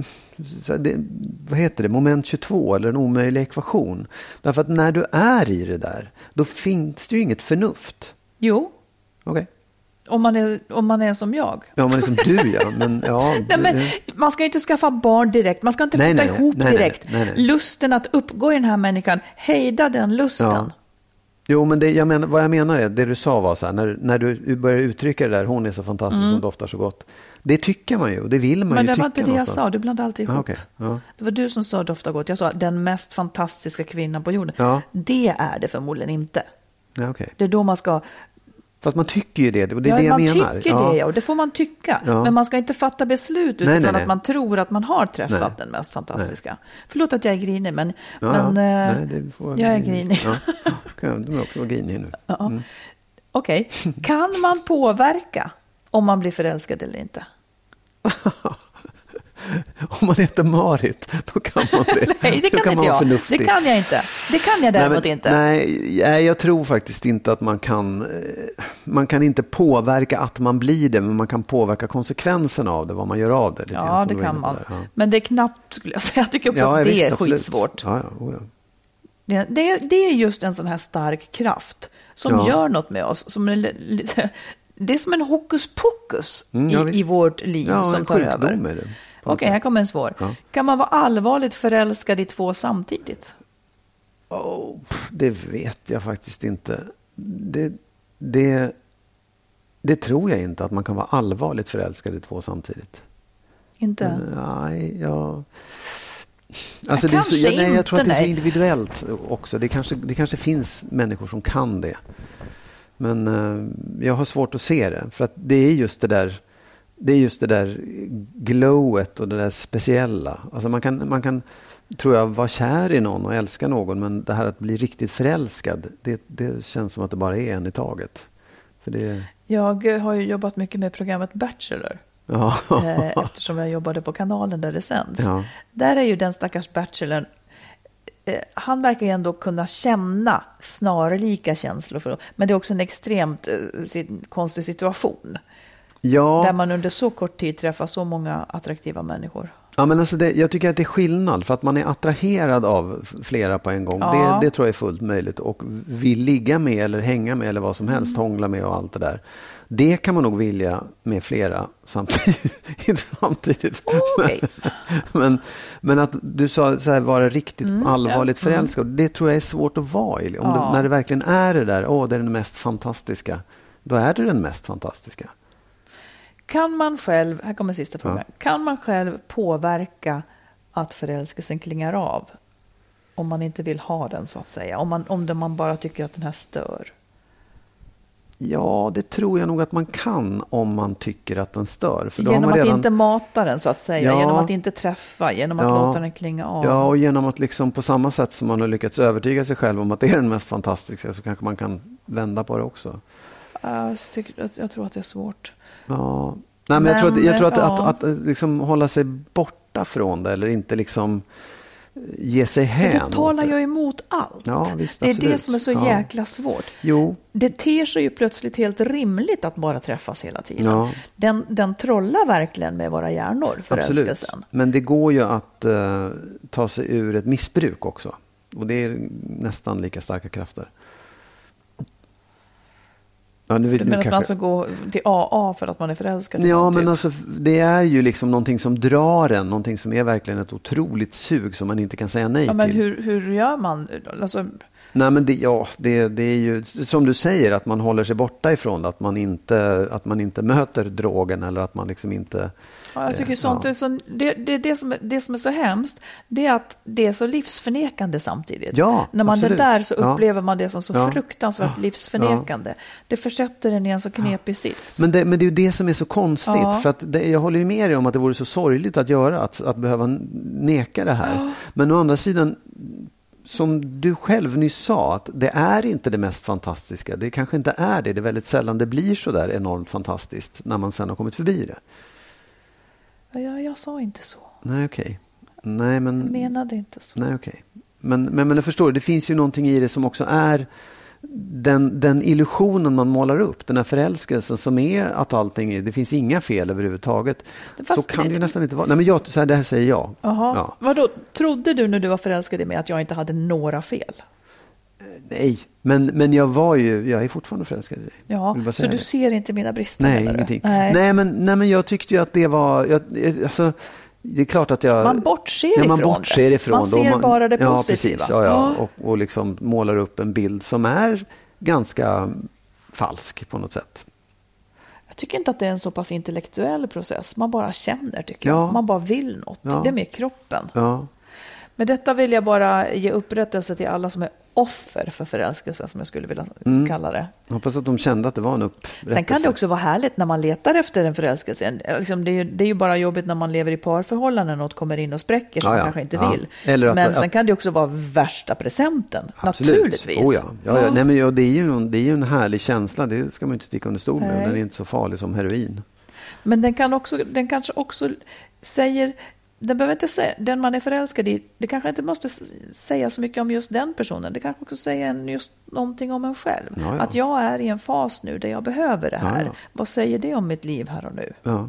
Speaker 5: vad heter det, moment 22 eller en omöjlig ekvation. Därför att när du är i det där, då finns det ju inget förnuft.
Speaker 1: Jo.
Speaker 5: Okej.
Speaker 1: Om man är som jag.
Speaker 5: Ja, om man är som du, ja. Men,
Speaker 1: nej, men man ska inte skaffa barn direkt. Man ska inte flytta ihop direkt. Nej. Lusten att uppgå i den här människan, hejda den lusten.
Speaker 5: Ja. Jo, men vad jag menar är, det du sa var så här, när du börjar uttrycka det där, hon är så fantastisk, hon doftar så gott. Det tycker man ju, och det vill man ju tycka.
Speaker 1: Men det var inte det
Speaker 5: någonstans.
Speaker 1: jag sa, du blandade alltid ihop.
Speaker 5: Okay. Ja.
Speaker 1: Det var du som sa doftar gott. Jag sa den mest fantastiska kvinnan på jorden. Ja. Det är det förmodligen inte.
Speaker 5: Ja, okay.
Speaker 1: Det är då man ska...
Speaker 5: Fast man tycker ju det, och det är det jag menar.
Speaker 1: Man tycker det, och det får man tycka. Ja. Men man ska inte fatta beslut utifrån att man tror att man har träffat den mest fantastiska. Nej. Förlåt att jag är grinig, men jag är grinig.
Speaker 5: Du är också grinig nu.
Speaker 1: Okej. Kan man påverka om man blir förälskad eller inte?
Speaker 5: Om man heter Marit, då kan man det.
Speaker 1: Nej, det kan inte jag. Det kan jag inte. Det kan jag däremot inte.
Speaker 5: Nej, jag tror faktiskt inte att man kan inte påverka att man blir det, men man kan påverka konsekvenserna av det, vad man gör av det.
Speaker 1: Ja, det kan man. Ja. Men det är knappt, skulle jag säga. Jag tycker också att det är skitsvårt.
Speaker 5: Ja.
Speaker 1: Det är just en sån här stark kraft som gör något med oss. Det är som en hokus pokus i vårt liv som tar över. Okej, här kommer en svår. Ja. Kan man vara allvarligt förälskad i två samtidigt?
Speaker 5: Det vet jag faktiskt inte. Det tror jag inte, att man kan vara allvarligt förälskad i två samtidigt.
Speaker 1: Inte?
Speaker 5: Nej, alltså jag tror att det är så individuellt också. Det kanske finns människor som kan det. Men jag har svårt att se det. För att det är just det där glowet och det där speciella. Alltså man kan, tror jag, vara kär i någon och älska någon, men det här att bli riktigt förälskad, det känns som att det bara är en i taget. För det...
Speaker 1: Jag har ju jobbat mycket med programmet Bachelor.
Speaker 5: Ja.
Speaker 1: Eftersom jag jobbade på kanalen där det sänds. Ja. Där är ju den stackars bachelorn, han verkar ju ändå kunna känna snarlika känslor men det är också en extremt konstig situation. Ja. Där man under så kort tid träffar så många attraktiva människor.
Speaker 5: Ja, men alltså jag tycker att det är skillnad för att man är attraherad av flera på en gång. Ja. Det tror jag är fullt möjligt och vill ligga med eller hänga med eller vad som helst, hångla med och allt det där. Det kan man nog vilja med flera samtidigt.
Speaker 1: Okay.
Speaker 5: Men att du sa så här, vara riktigt allvarligt förälskad, det tror jag är svårt att vara i. När det verkligen är det där, det är den mest fantastiska, då är det den mest fantastiska.
Speaker 1: Kan man själv, här kommer sista frågan, kan man själv påverka att förälskelsen klingar av? Om man inte vill ha den så att säga, om man bara tycker att den här stör?
Speaker 5: Ja, det tror jag nog att man kan om man tycker att den stör. För då
Speaker 1: genom
Speaker 5: har man
Speaker 1: att inte mata den så att säga, genom att inte träffa, genom att låta den klinga av.
Speaker 5: Ja, och genom att liksom på samma sätt som man har lyckats övertyga sig själv om att det är den mest fantastiska så kanske man kan vända på det också.
Speaker 1: Jag tror att det är svårt.
Speaker 5: Ja. Nej, men jag tror att liksom hålla sig borta från det eller inte liksom ge sig hän.
Speaker 1: Då talar jag emot allt.
Speaker 5: Ja, visst,
Speaker 1: det är
Speaker 5: absolut.
Speaker 1: det som är så jäkla svårt.
Speaker 5: Jo.
Speaker 1: Det ter sig ju plötsligt helt rimligt att bara träffas hela tiden.
Speaker 5: Ja.
Speaker 1: Den trollar verkligen med våra hjärnor, förälskelsen.
Speaker 5: Absolut. Men det går ju att ta sig ur ett missbruk också. Och det är nästan lika starka krafter. Ja,
Speaker 1: du menar att man ska gå till AA för att man är förälskad?
Speaker 5: Ja, men alltså, det är ju liksom någonting som drar en, någonting som är verkligen ett otroligt sug som man inte kan säga nej till.
Speaker 1: Men hur gör man? Alltså...
Speaker 5: Nej, men det är ju som du säger att man håller sig borta ifrån det, att man inte möter drogen eller att man liksom inte...
Speaker 1: Ja, jag tycker sånt det som är så hemskt, det är att det är så livsförnekande samtidigt.
Speaker 5: Ja,
Speaker 1: när man
Speaker 5: absolut.
Speaker 1: är där så upplever man det som så fruktansvärt livsförnekande. Det försätter en i en så knepig sits.
Speaker 5: Men det är ju det som är så konstigt för att jag håller ju med dig om att det vore så sorgligt att göra, att behöva neka det här. Men å andra sidan, som du själv nyss sa, att det är inte det mest fantastiska. Det kanske inte är det. Det är väldigt sällan det blir så där enormt fantastiskt när man sen har kommit förbi det.
Speaker 1: Ja, jag sa inte så.
Speaker 5: Nej, okej. Nej, men...
Speaker 1: Jag menade inte så.
Speaker 5: Nej, okej. Men jag förstår, det finns ju någonting i det som också är den illusionen man målar upp, den här förälskelsen som är att allting är, det finns inga fel överhuvudtaget. Så kan det ju nästan inte vara. Nej, men det här säger jag. Ja.
Speaker 1: Vadå, trodde du när du var förälskad i mig att jag inte hade några fel?
Speaker 5: Nej, men jag är fortfarande förälskad i dig.
Speaker 1: Ja, så du ser inte mina brister?
Speaker 5: Nej, ingenting. Nej, men jag tyckte ju att det var... det är klart att
Speaker 1: man bortser ifrån det. Man ser bara det positiva.
Speaker 5: Precis, ja. Och liksom målar upp en bild som är ganska falsk på något sätt.
Speaker 1: Jag tycker inte att det är en så pass intellektuell process. Man bara känner, tycker jag. Man bara vill något. Ja. Det är med kroppen. Ja. Med detta vill jag bara ge upprättelse till alla som är offer för förälskelse, som jag skulle vilja kalla det.
Speaker 5: Jag hoppas att de kände att det var en upprättelse.
Speaker 1: Sen kan det också vara härligt när man letar efter en förälskelse. Det är ju bara jobbigt när man lever i parförhållanden och något kommer in och spräcker som man kanske inte vill. Men sen kan det också vara värsta presenten, absolut. Naturligtvis.
Speaker 5: Nej, men det är ju en härlig känsla, det ska man inte sticka under stol med. Den är inte så farlig som heroin.
Speaker 1: Men den kanske också säger... Den behöver inte säga, den man är förälskad i, det kanske inte måste säga så mycket om just den personen. Det kanske också säger just någonting om en själv. Ja. Att jag är i en fas nu där jag behöver det här. Ja. Vad säger det om mitt liv här och nu? Ja.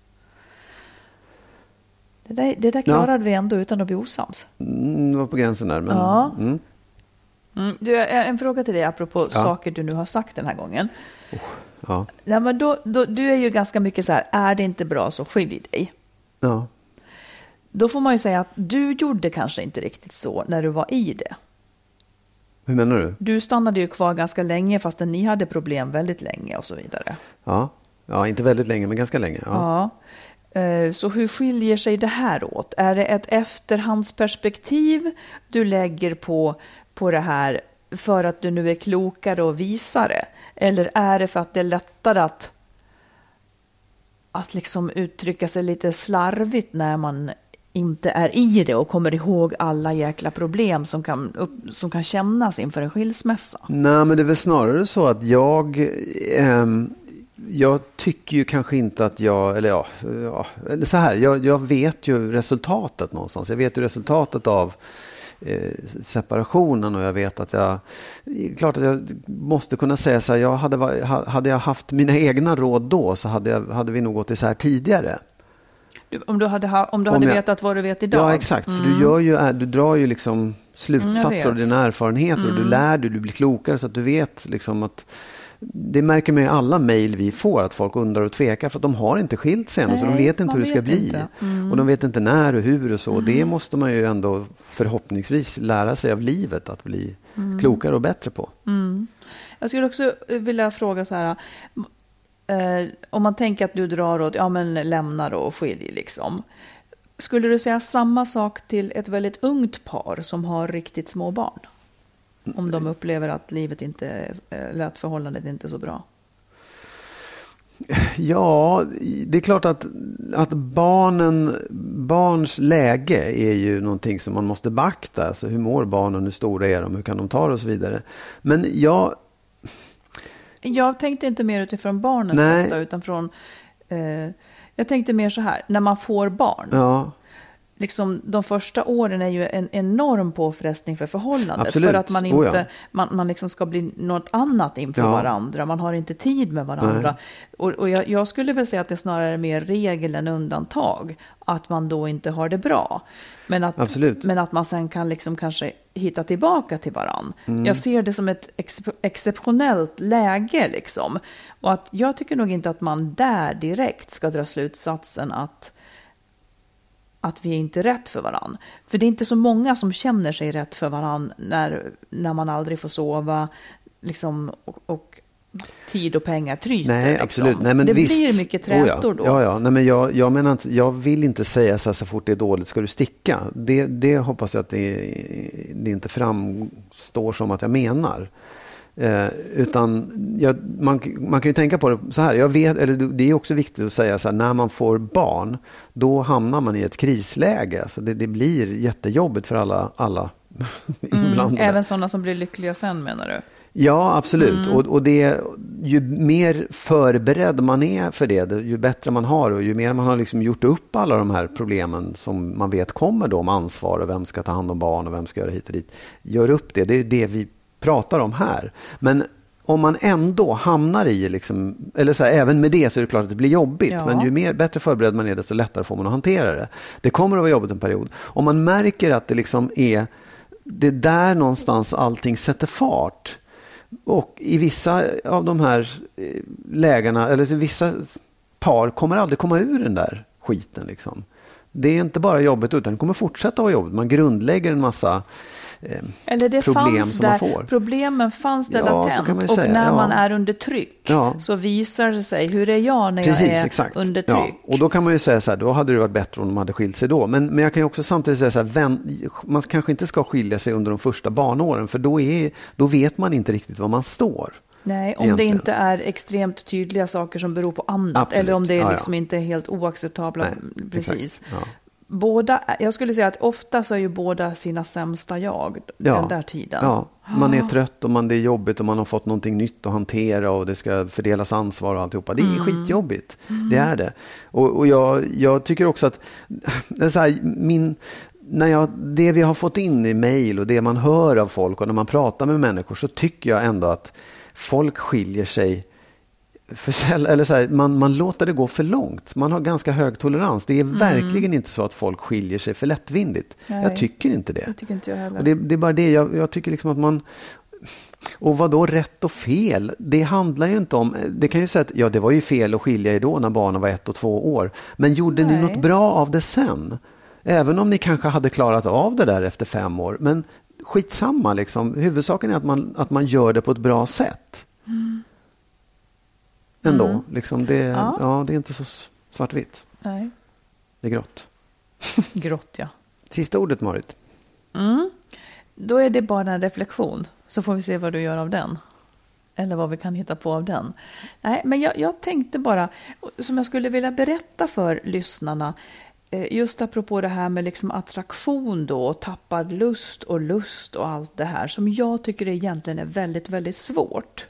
Speaker 1: Det där klarade vi ändå utan att bli osams.
Speaker 5: Det var på gränsen där. Men...
Speaker 1: Ja. Du, en fråga till dig apropå saker du nu har sagt den här gången.
Speaker 5: Ja.
Speaker 1: Ja, men då, du är ju ganska mycket så här, är det inte bra så skilj dig.
Speaker 5: Ja.
Speaker 1: Då får man ju säga att du gjorde kanske inte riktigt så när du var i det.
Speaker 5: Hur menar du?
Speaker 1: Du stannade ju kvar ganska länge fastän ni hade problem väldigt länge och så vidare.
Speaker 5: Ja, inte väldigt länge men ganska länge. Ja.
Speaker 1: Så hur skiljer sig det här åt? Är det ett efterhandsperspektiv du lägger på det här för att du nu är klokare och visare? Eller är det för att det är lättare att liksom uttrycka sig lite slarvigt när man inte är i det och kommer ihåg alla jäkla problem som kan kännas inför en skilsmässa?
Speaker 5: Nej, men det är väl snarare så att jag tycker ju kanske inte att eller så här, jag vet ju resultatet någonstans. Jag vet ju resultatet av separationen och jag vet att klart att jag måste kunna säga så här, hade jag haft mina egna råd då så hade vi nog gått isär tidigare.
Speaker 1: Om du hade vetat vad du vet idag.
Speaker 5: Ja, exakt. För du drar ju liksom slutsatser av dina erfarenheter och du lär dig, du blir klokare så att du vet liksom att det märker man i alla mejl vi får att folk undrar och tvekar för att de har inte skilt sig än så de vet inte hur det ska bli. Och de vet inte när och hur och så. Och det måste man ju ändå förhoppningsvis lära sig av livet att bli klokare och bättre på.
Speaker 1: Jag skulle också vilja fråga så här, om man tänker att du drar åt, lämnar och skiljer liksom. Skulle du säga samma sak till ett väldigt ungt par som har riktigt små barn? Om de upplever att livet inte, eller att förhållandet inte är så bra?
Speaker 5: Ja, det är klart att barns läge är ju någonting som man måste beakta. Alltså hur mår barnen, hur stora är de, hur kan de ta det och så vidare. Men jag
Speaker 1: tänkte inte mer utifrån barnens bästa utan från... jag tänkte mer så här, när man får barn.
Speaker 5: Ja.
Speaker 1: Liksom, de första åren är ju en enorm påfrestning för förhållandet.
Speaker 5: Absolut.
Speaker 1: För att man inte man liksom ska bli något annat inför varandra. Man har inte tid med varandra. Och jag skulle väl säga att det snarare är mer regel än undantag. Att man då inte har det bra. Men att man sen kan liksom kanske hitta tillbaka till varandra. Jag ser det som ett exceptionellt läge liksom. Och att jag tycker nog inte att man där direkt ska dra slutsatsen att vi är inte rätt för varann. För det är inte så många som känner sig rätt för varann när man aldrig får sova liksom, och tid och pengar tryter.
Speaker 5: Nej,
Speaker 1: liksom.
Speaker 5: Absolut. Nej, men
Speaker 1: det
Speaker 5: visst.
Speaker 1: blir mycket trätor då.
Speaker 5: Ja. Nej, men jag menar inte, jag vill inte säga så fort det är dåligt ska du sticka. Det hoppas jag att det inte framstår som att jag menar. Utan man kan ju tänka på det så här. Det är också viktigt att säga så här, när man får barn då hamnar man i ett krisläge. Så det blir jättejobbigt för alla inblandade.
Speaker 1: Även sådana som blir lyckliga sen, menar du?
Speaker 5: Ja, absolut. Och ju mer förberedd man är för det, ju bättre man har och ju mer man har liksom gjort upp alla de här problemen som man vet kommer då om ansvar och vem ska ta hand om barn och vem ska göra hit och dit. Gör upp det. Det är det vi pratar om här. Men om man ändå hamnar i liksom, eller så här, även med det så är det klart att det blir jobbigt. Ja. Men ju bättre förberedd man är desto lättare får man att hantera det. Det kommer att vara jobbigt en period. Om man märker att det liksom är det där någonstans allting sätter fart. Och i vissa av de här lägena, eller vissa par kommer aldrig komma ur den där skiten liksom. Det är inte bara jobbet utan det kommer fortsätta vara jobbigt. Man grundlägger en massa
Speaker 1: eller det
Speaker 5: problem
Speaker 1: fanns
Speaker 5: som
Speaker 1: där,
Speaker 5: man får.
Speaker 1: Problemen fanns där latent och när man är under tryck så visar det sig hur är jag när jag är under tryck. Ja.
Speaker 5: Och då kan man ju säga så här, då hade det varit bättre om de hade skilt sig då. Men jag kan ju också samtidigt säga så här, man kanske inte ska skilja sig under de första barnåren för då vet man inte riktigt var man står.
Speaker 1: Nej, om det inte är extremt tydliga saker som beror på annat. Absolut. Eller om det är liksom inte helt oacceptabla. Nej, precis. Jag skulle säga att ofta så är ju båda sina sämsta jag den där tiden. Ja,
Speaker 5: man är trött och det är jobbigt och man har fått någonting nytt att hantera och det ska fördelas ansvar och alltihopa. Det är skitjobbigt, det är det. Och jag tycker också att det är så här, det vi har fått in i mejl och det man hör av folk och när man pratar med människor så tycker jag ändå att folk skiljer sig eller så här, man låter det gå för långt. Man har ganska hög tolerans. Det är verkligen inte så att folk skiljer sig för lättvindigt. Nej, jag tycker inte det.
Speaker 1: Jag tycker inte jag heller.
Speaker 5: Och det är bara det. Jag tycker liksom att man... Och vad då rätt och fel? Det handlar ju inte om... Det kan ju säga att det var ju fel att skilja er då när barnen var 1 och 2 år. Men gjorde ni något bra av det sen? Även om ni kanske hade klarat av det där efter 5 år. Men skitsamma liksom. Huvudsaken är att man gör det på ett bra sätt. Ändå. Liksom det är inte så svartvitt.
Speaker 1: Nej.
Speaker 5: Det är grått.
Speaker 1: Grått, ja.
Speaker 5: Sista ordet, Marit.
Speaker 1: Då är det bara en reflektion. Så får vi se vad du gör av den. Eller vad vi kan hitta på av den. Nej, men jag tänkte bara, som jag skulle vilja berätta för lyssnarna, just apropå det här med liksom attraktion då, tappad lust och allt det här, som jag tycker egentligen är väldigt, väldigt svårt.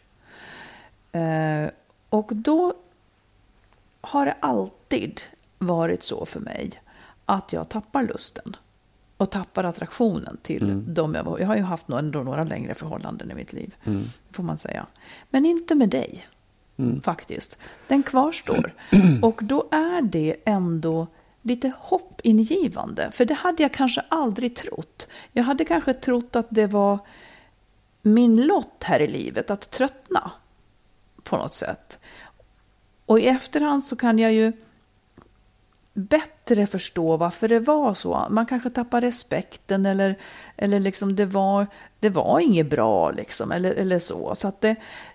Speaker 1: Och då har det alltid varit så för mig att jag tappar lusten och tappar attraktionen till dem jag har ju haft några längre förhållanden i mitt liv, får man säga. Men inte med dig, faktiskt. Den kvarstår. Och då är det ändå lite hoppingivande. För det hade jag kanske aldrig trott. Jag hade kanske trott att det var min lott här i livet att tröttna på något sätt. Och i efterhand så kan jag ju bättre förstå varför det var så. Man kanske tappar respekten eller liksom det var inget bra liksom, eller så. Så att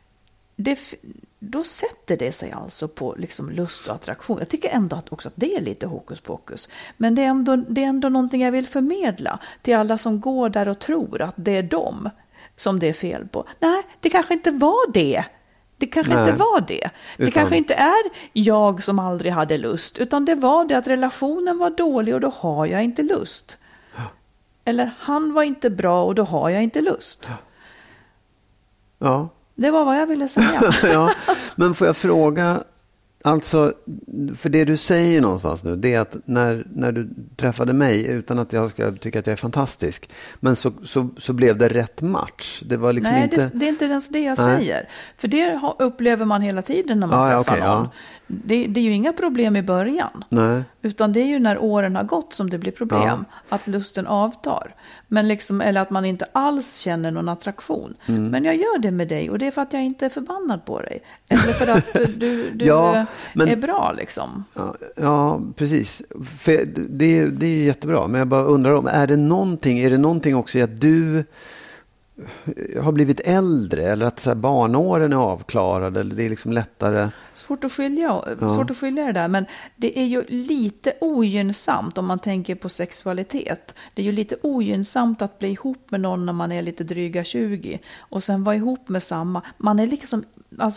Speaker 1: då sätter det sig alltså på liksom lust och attraktion. Jag tycker ändå att det är lite hokus pokus. Men det är ändå någonting jag vill förmedla till alla som går där och tror att det är dem som det är fel på. Nej, det kanske inte var det. Det kanske inte var det. Det kanske inte är jag som aldrig hade lust. Utan det var det att relationen var dålig och då har jag inte lust. Eller han var inte bra och då har jag inte lust.
Speaker 5: Ja.
Speaker 1: Det var vad jag ville säga.
Speaker 5: Ja, men får jag fråga, alltså, för det du säger någonstans nu, det är att när du träffade mig, utan att jag ska tycka att jag är fantastisk, men så blev det rätt match. Det var liksom
Speaker 1: nej,
Speaker 5: inte...
Speaker 1: det är inte ens det jag säger. För det upplever man hela tiden när man träffar någon. Ja. Det är ju inga problem i början.
Speaker 5: Nej.
Speaker 1: Utan det är ju när åren har gått som det blir problem. Ja. Att lusten avtar. Men liksom, eller att man inte alls känner någon attraktion. Mm. Men jag gör det med dig och det är för att jag inte är förbannad på dig. Eller för att du är bra liksom.
Speaker 5: Ja, precis. För det är ju jättebra. Men jag bara undrar om, är det någonting också i att du har blivit äldre eller att så här, barnåren är avklarade eller det är liksom lättare?
Speaker 1: Svårt att skilja det där, men det är ju lite ogynnsamt om man tänker på sexualitet. Det är ju lite ogynnsamt att bli ihop med någon när man är lite dryga 20 och sen vara ihop med samma. Man är liksom, alltså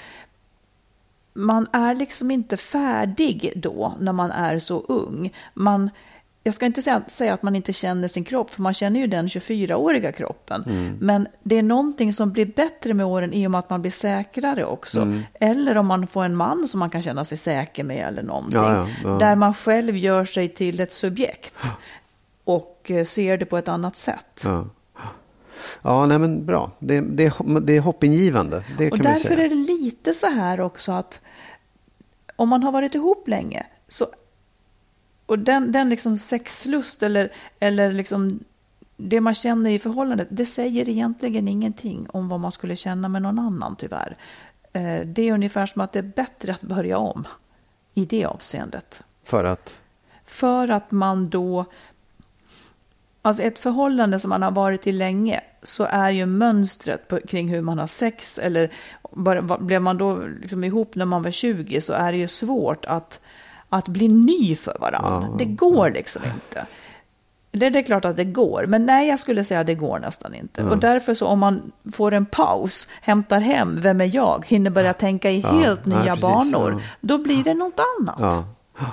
Speaker 1: man är liksom inte färdig då när man är så ung. Jag ska inte säga att man inte känner sin kropp, för man känner ju den 24-åriga kroppen. Mm. Men det är någonting som blir bättre med åren i och med att man blir säkrare också. Mm. Eller om man får en man som man kan känna sig säker med eller någonting. Ja. Där man själv gör sig till ett subjekt och ser det på ett annat sätt.
Speaker 5: Ja, nej men bra. Det är hoppingivande. Det kan
Speaker 1: och därför
Speaker 5: säga.
Speaker 1: Är det lite så här också att om man har varit ihop länge så och den liksom sexlust eller liksom det man känner i förhållandet, det säger egentligen ingenting om vad man skulle känna med någon annan tyvärr. Det är ungefär som att det är bättre att börja om i det avseendet. För att man då, alltså ett förhållande som man har varit i länge, så är ju mönstret kring hur man har sex, eller blev man då liksom ihop när man var 20, så är det ju svårt att bli ny för varandra. Det går liksom inte. Det är klart att det går, men nej, jag skulle säga att det går nästan inte. Och därför så om man får en paus, hämtar hem, vem är jag, hinner börja tänka i helt nya banor, då blir det något annat.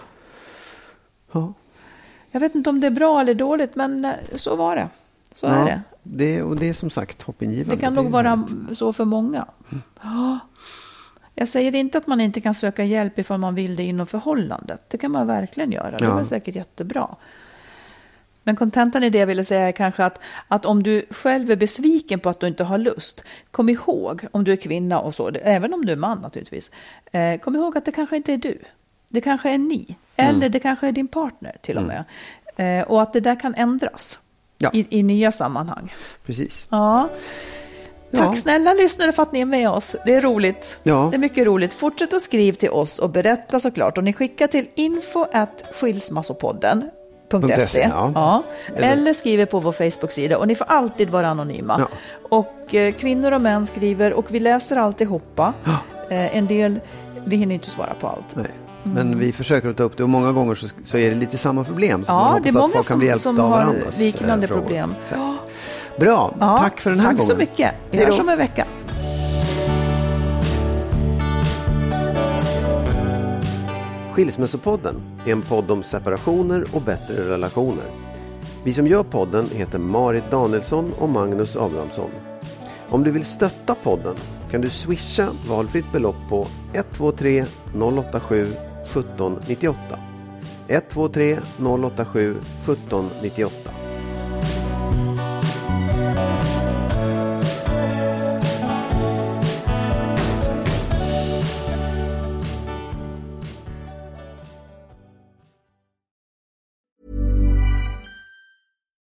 Speaker 1: Jag vet inte om det är bra eller dåligt, men så var det. Så är det.
Speaker 5: Det är som sagt hoppingivande.
Speaker 1: Det kan nog vara så för många. Jag säger inte att man inte kan söka hjälp ifall man vill det inom förhållandet. Det kan man verkligen göra. Det är säkert jättebra. Men kontentan i det jag ville säga är kanske att om du själv är besviken på att du inte har lust, kom ihåg, om du är kvinna och så, även om du är man naturligtvis, kom ihåg att det kanske inte är du. Det kanske är ni. Eller det kanske är din partner till och med. Och att det där kan ändras i nya sammanhang.
Speaker 5: Precis.
Speaker 1: Ja. Tack snälla lyssnare för att ni är med oss. Det är roligt.
Speaker 5: Ja.
Speaker 1: Det är mycket roligt. Fortsätt att skriva till oss och berätta såklart. Och ni skickar till info@skilsmassopodden.se. Eller skriver på vår Facebook-sida. Och ni får alltid vara anonyma. Och kvinnor och män skriver och vi läser alltihopa. En del, vi hinner inte svara på allt.
Speaker 5: Nej. Men vi försöker att ta upp det och många gånger så är det lite samma problem. Så
Speaker 1: det är många
Speaker 5: som har
Speaker 1: liknande problem.
Speaker 5: Bra, tack för den här gången.
Speaker 1: Tack så mycket. Vi hörs om en vecka.
Speaker 5: Skilsmässopodden är en podd om separationer och bättre relationer. Vi som gör podden heter Marit Danielsson och Magnus Abrahamsson. Om du vill stötta podden kan du swisha valfritt belopp på 123 087 1798. 123 087 1798.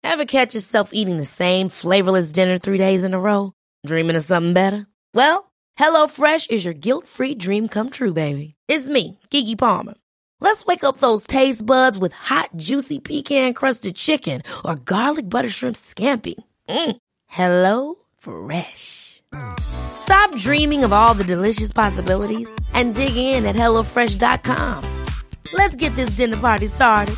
Speaker 2: Ever catch yourself eating the same flavorless dinner 3 days in a row? Dreaming of something better? Well, HelloFresh is your guilt-free dream come true, baby. It's me, Keke Palmer. Let's wake up those taste buds with hot, juicy pecan-crusted chicken or garlic butter shrimp scampi. Hello Fresh. Stop dreaming of all the delicious possibilities and dig in at HelloFresh.com. Let's get this dinner party started.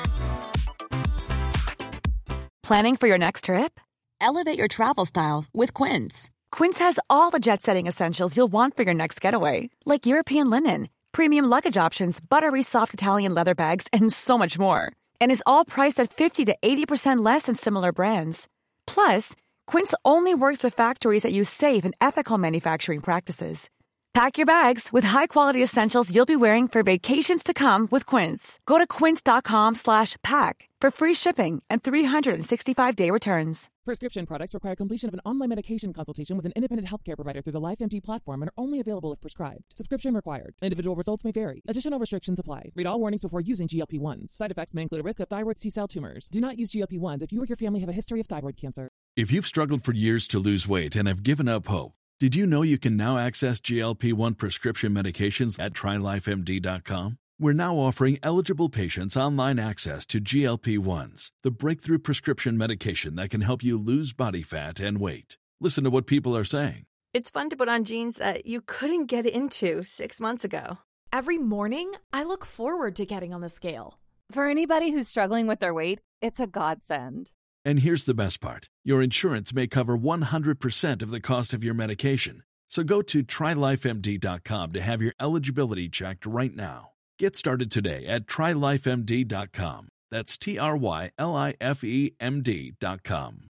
Speaker 7: Planning for your next trip?
Speaker 8: Elevate your travel style with Quince.
Speaker 7: Quince has all the jet-setting essentials you'll want for your next getaway, like European linen, premium luggage options, buttery soft Italian leather bags, and so much more. And is all priced at 50 to 80% less than similar brands. Plus, Quince only works with factories that use safe and ethical manufacturing practices. Pack your bags with high-quality essentials you'll be wearing for vacations to come with Quince. Go to quince.com/pack for free shipping and 365-day returns.
Speaker 9: Prescription products require completion of an online medication consultation with an independent healthcare provider through the LifeMD platform and are only available if prescribed. Subscription required. Individual results may vary. Additional restrictions apply. Read all warnings before using GLP-1s. Side effects may include a risk of thyroid C-cell tumors. Do not use GLP-1s if you or your family have a history of thyroid cancer.
Speaker 10: If you've struggled for years to lose weight and have given up hope, did you know you can now access GLP-1 prescription medications at TryLifeMD.com? We're now offering eligible patients online access to GLP-1s, the breakthrough prescription medication that can help you lose body fat and weight. Listen to what people are saying.
Speaker 11: It's fun to put on jeans that you couldn't get into 6 months ago.
Speaker 12: Every morning, I look forward to getting on the scale.
Speaker 13: For anybody who's struggling with their weight, it's a godsend.
Speaker 10: And here's the best part. Your insurance may cover 100% of the cost of your medication. So go to TryLifeMD.com to have your eligibility checked right now. Get started today at TryLifeMD.com. That's TryLifeMD.com.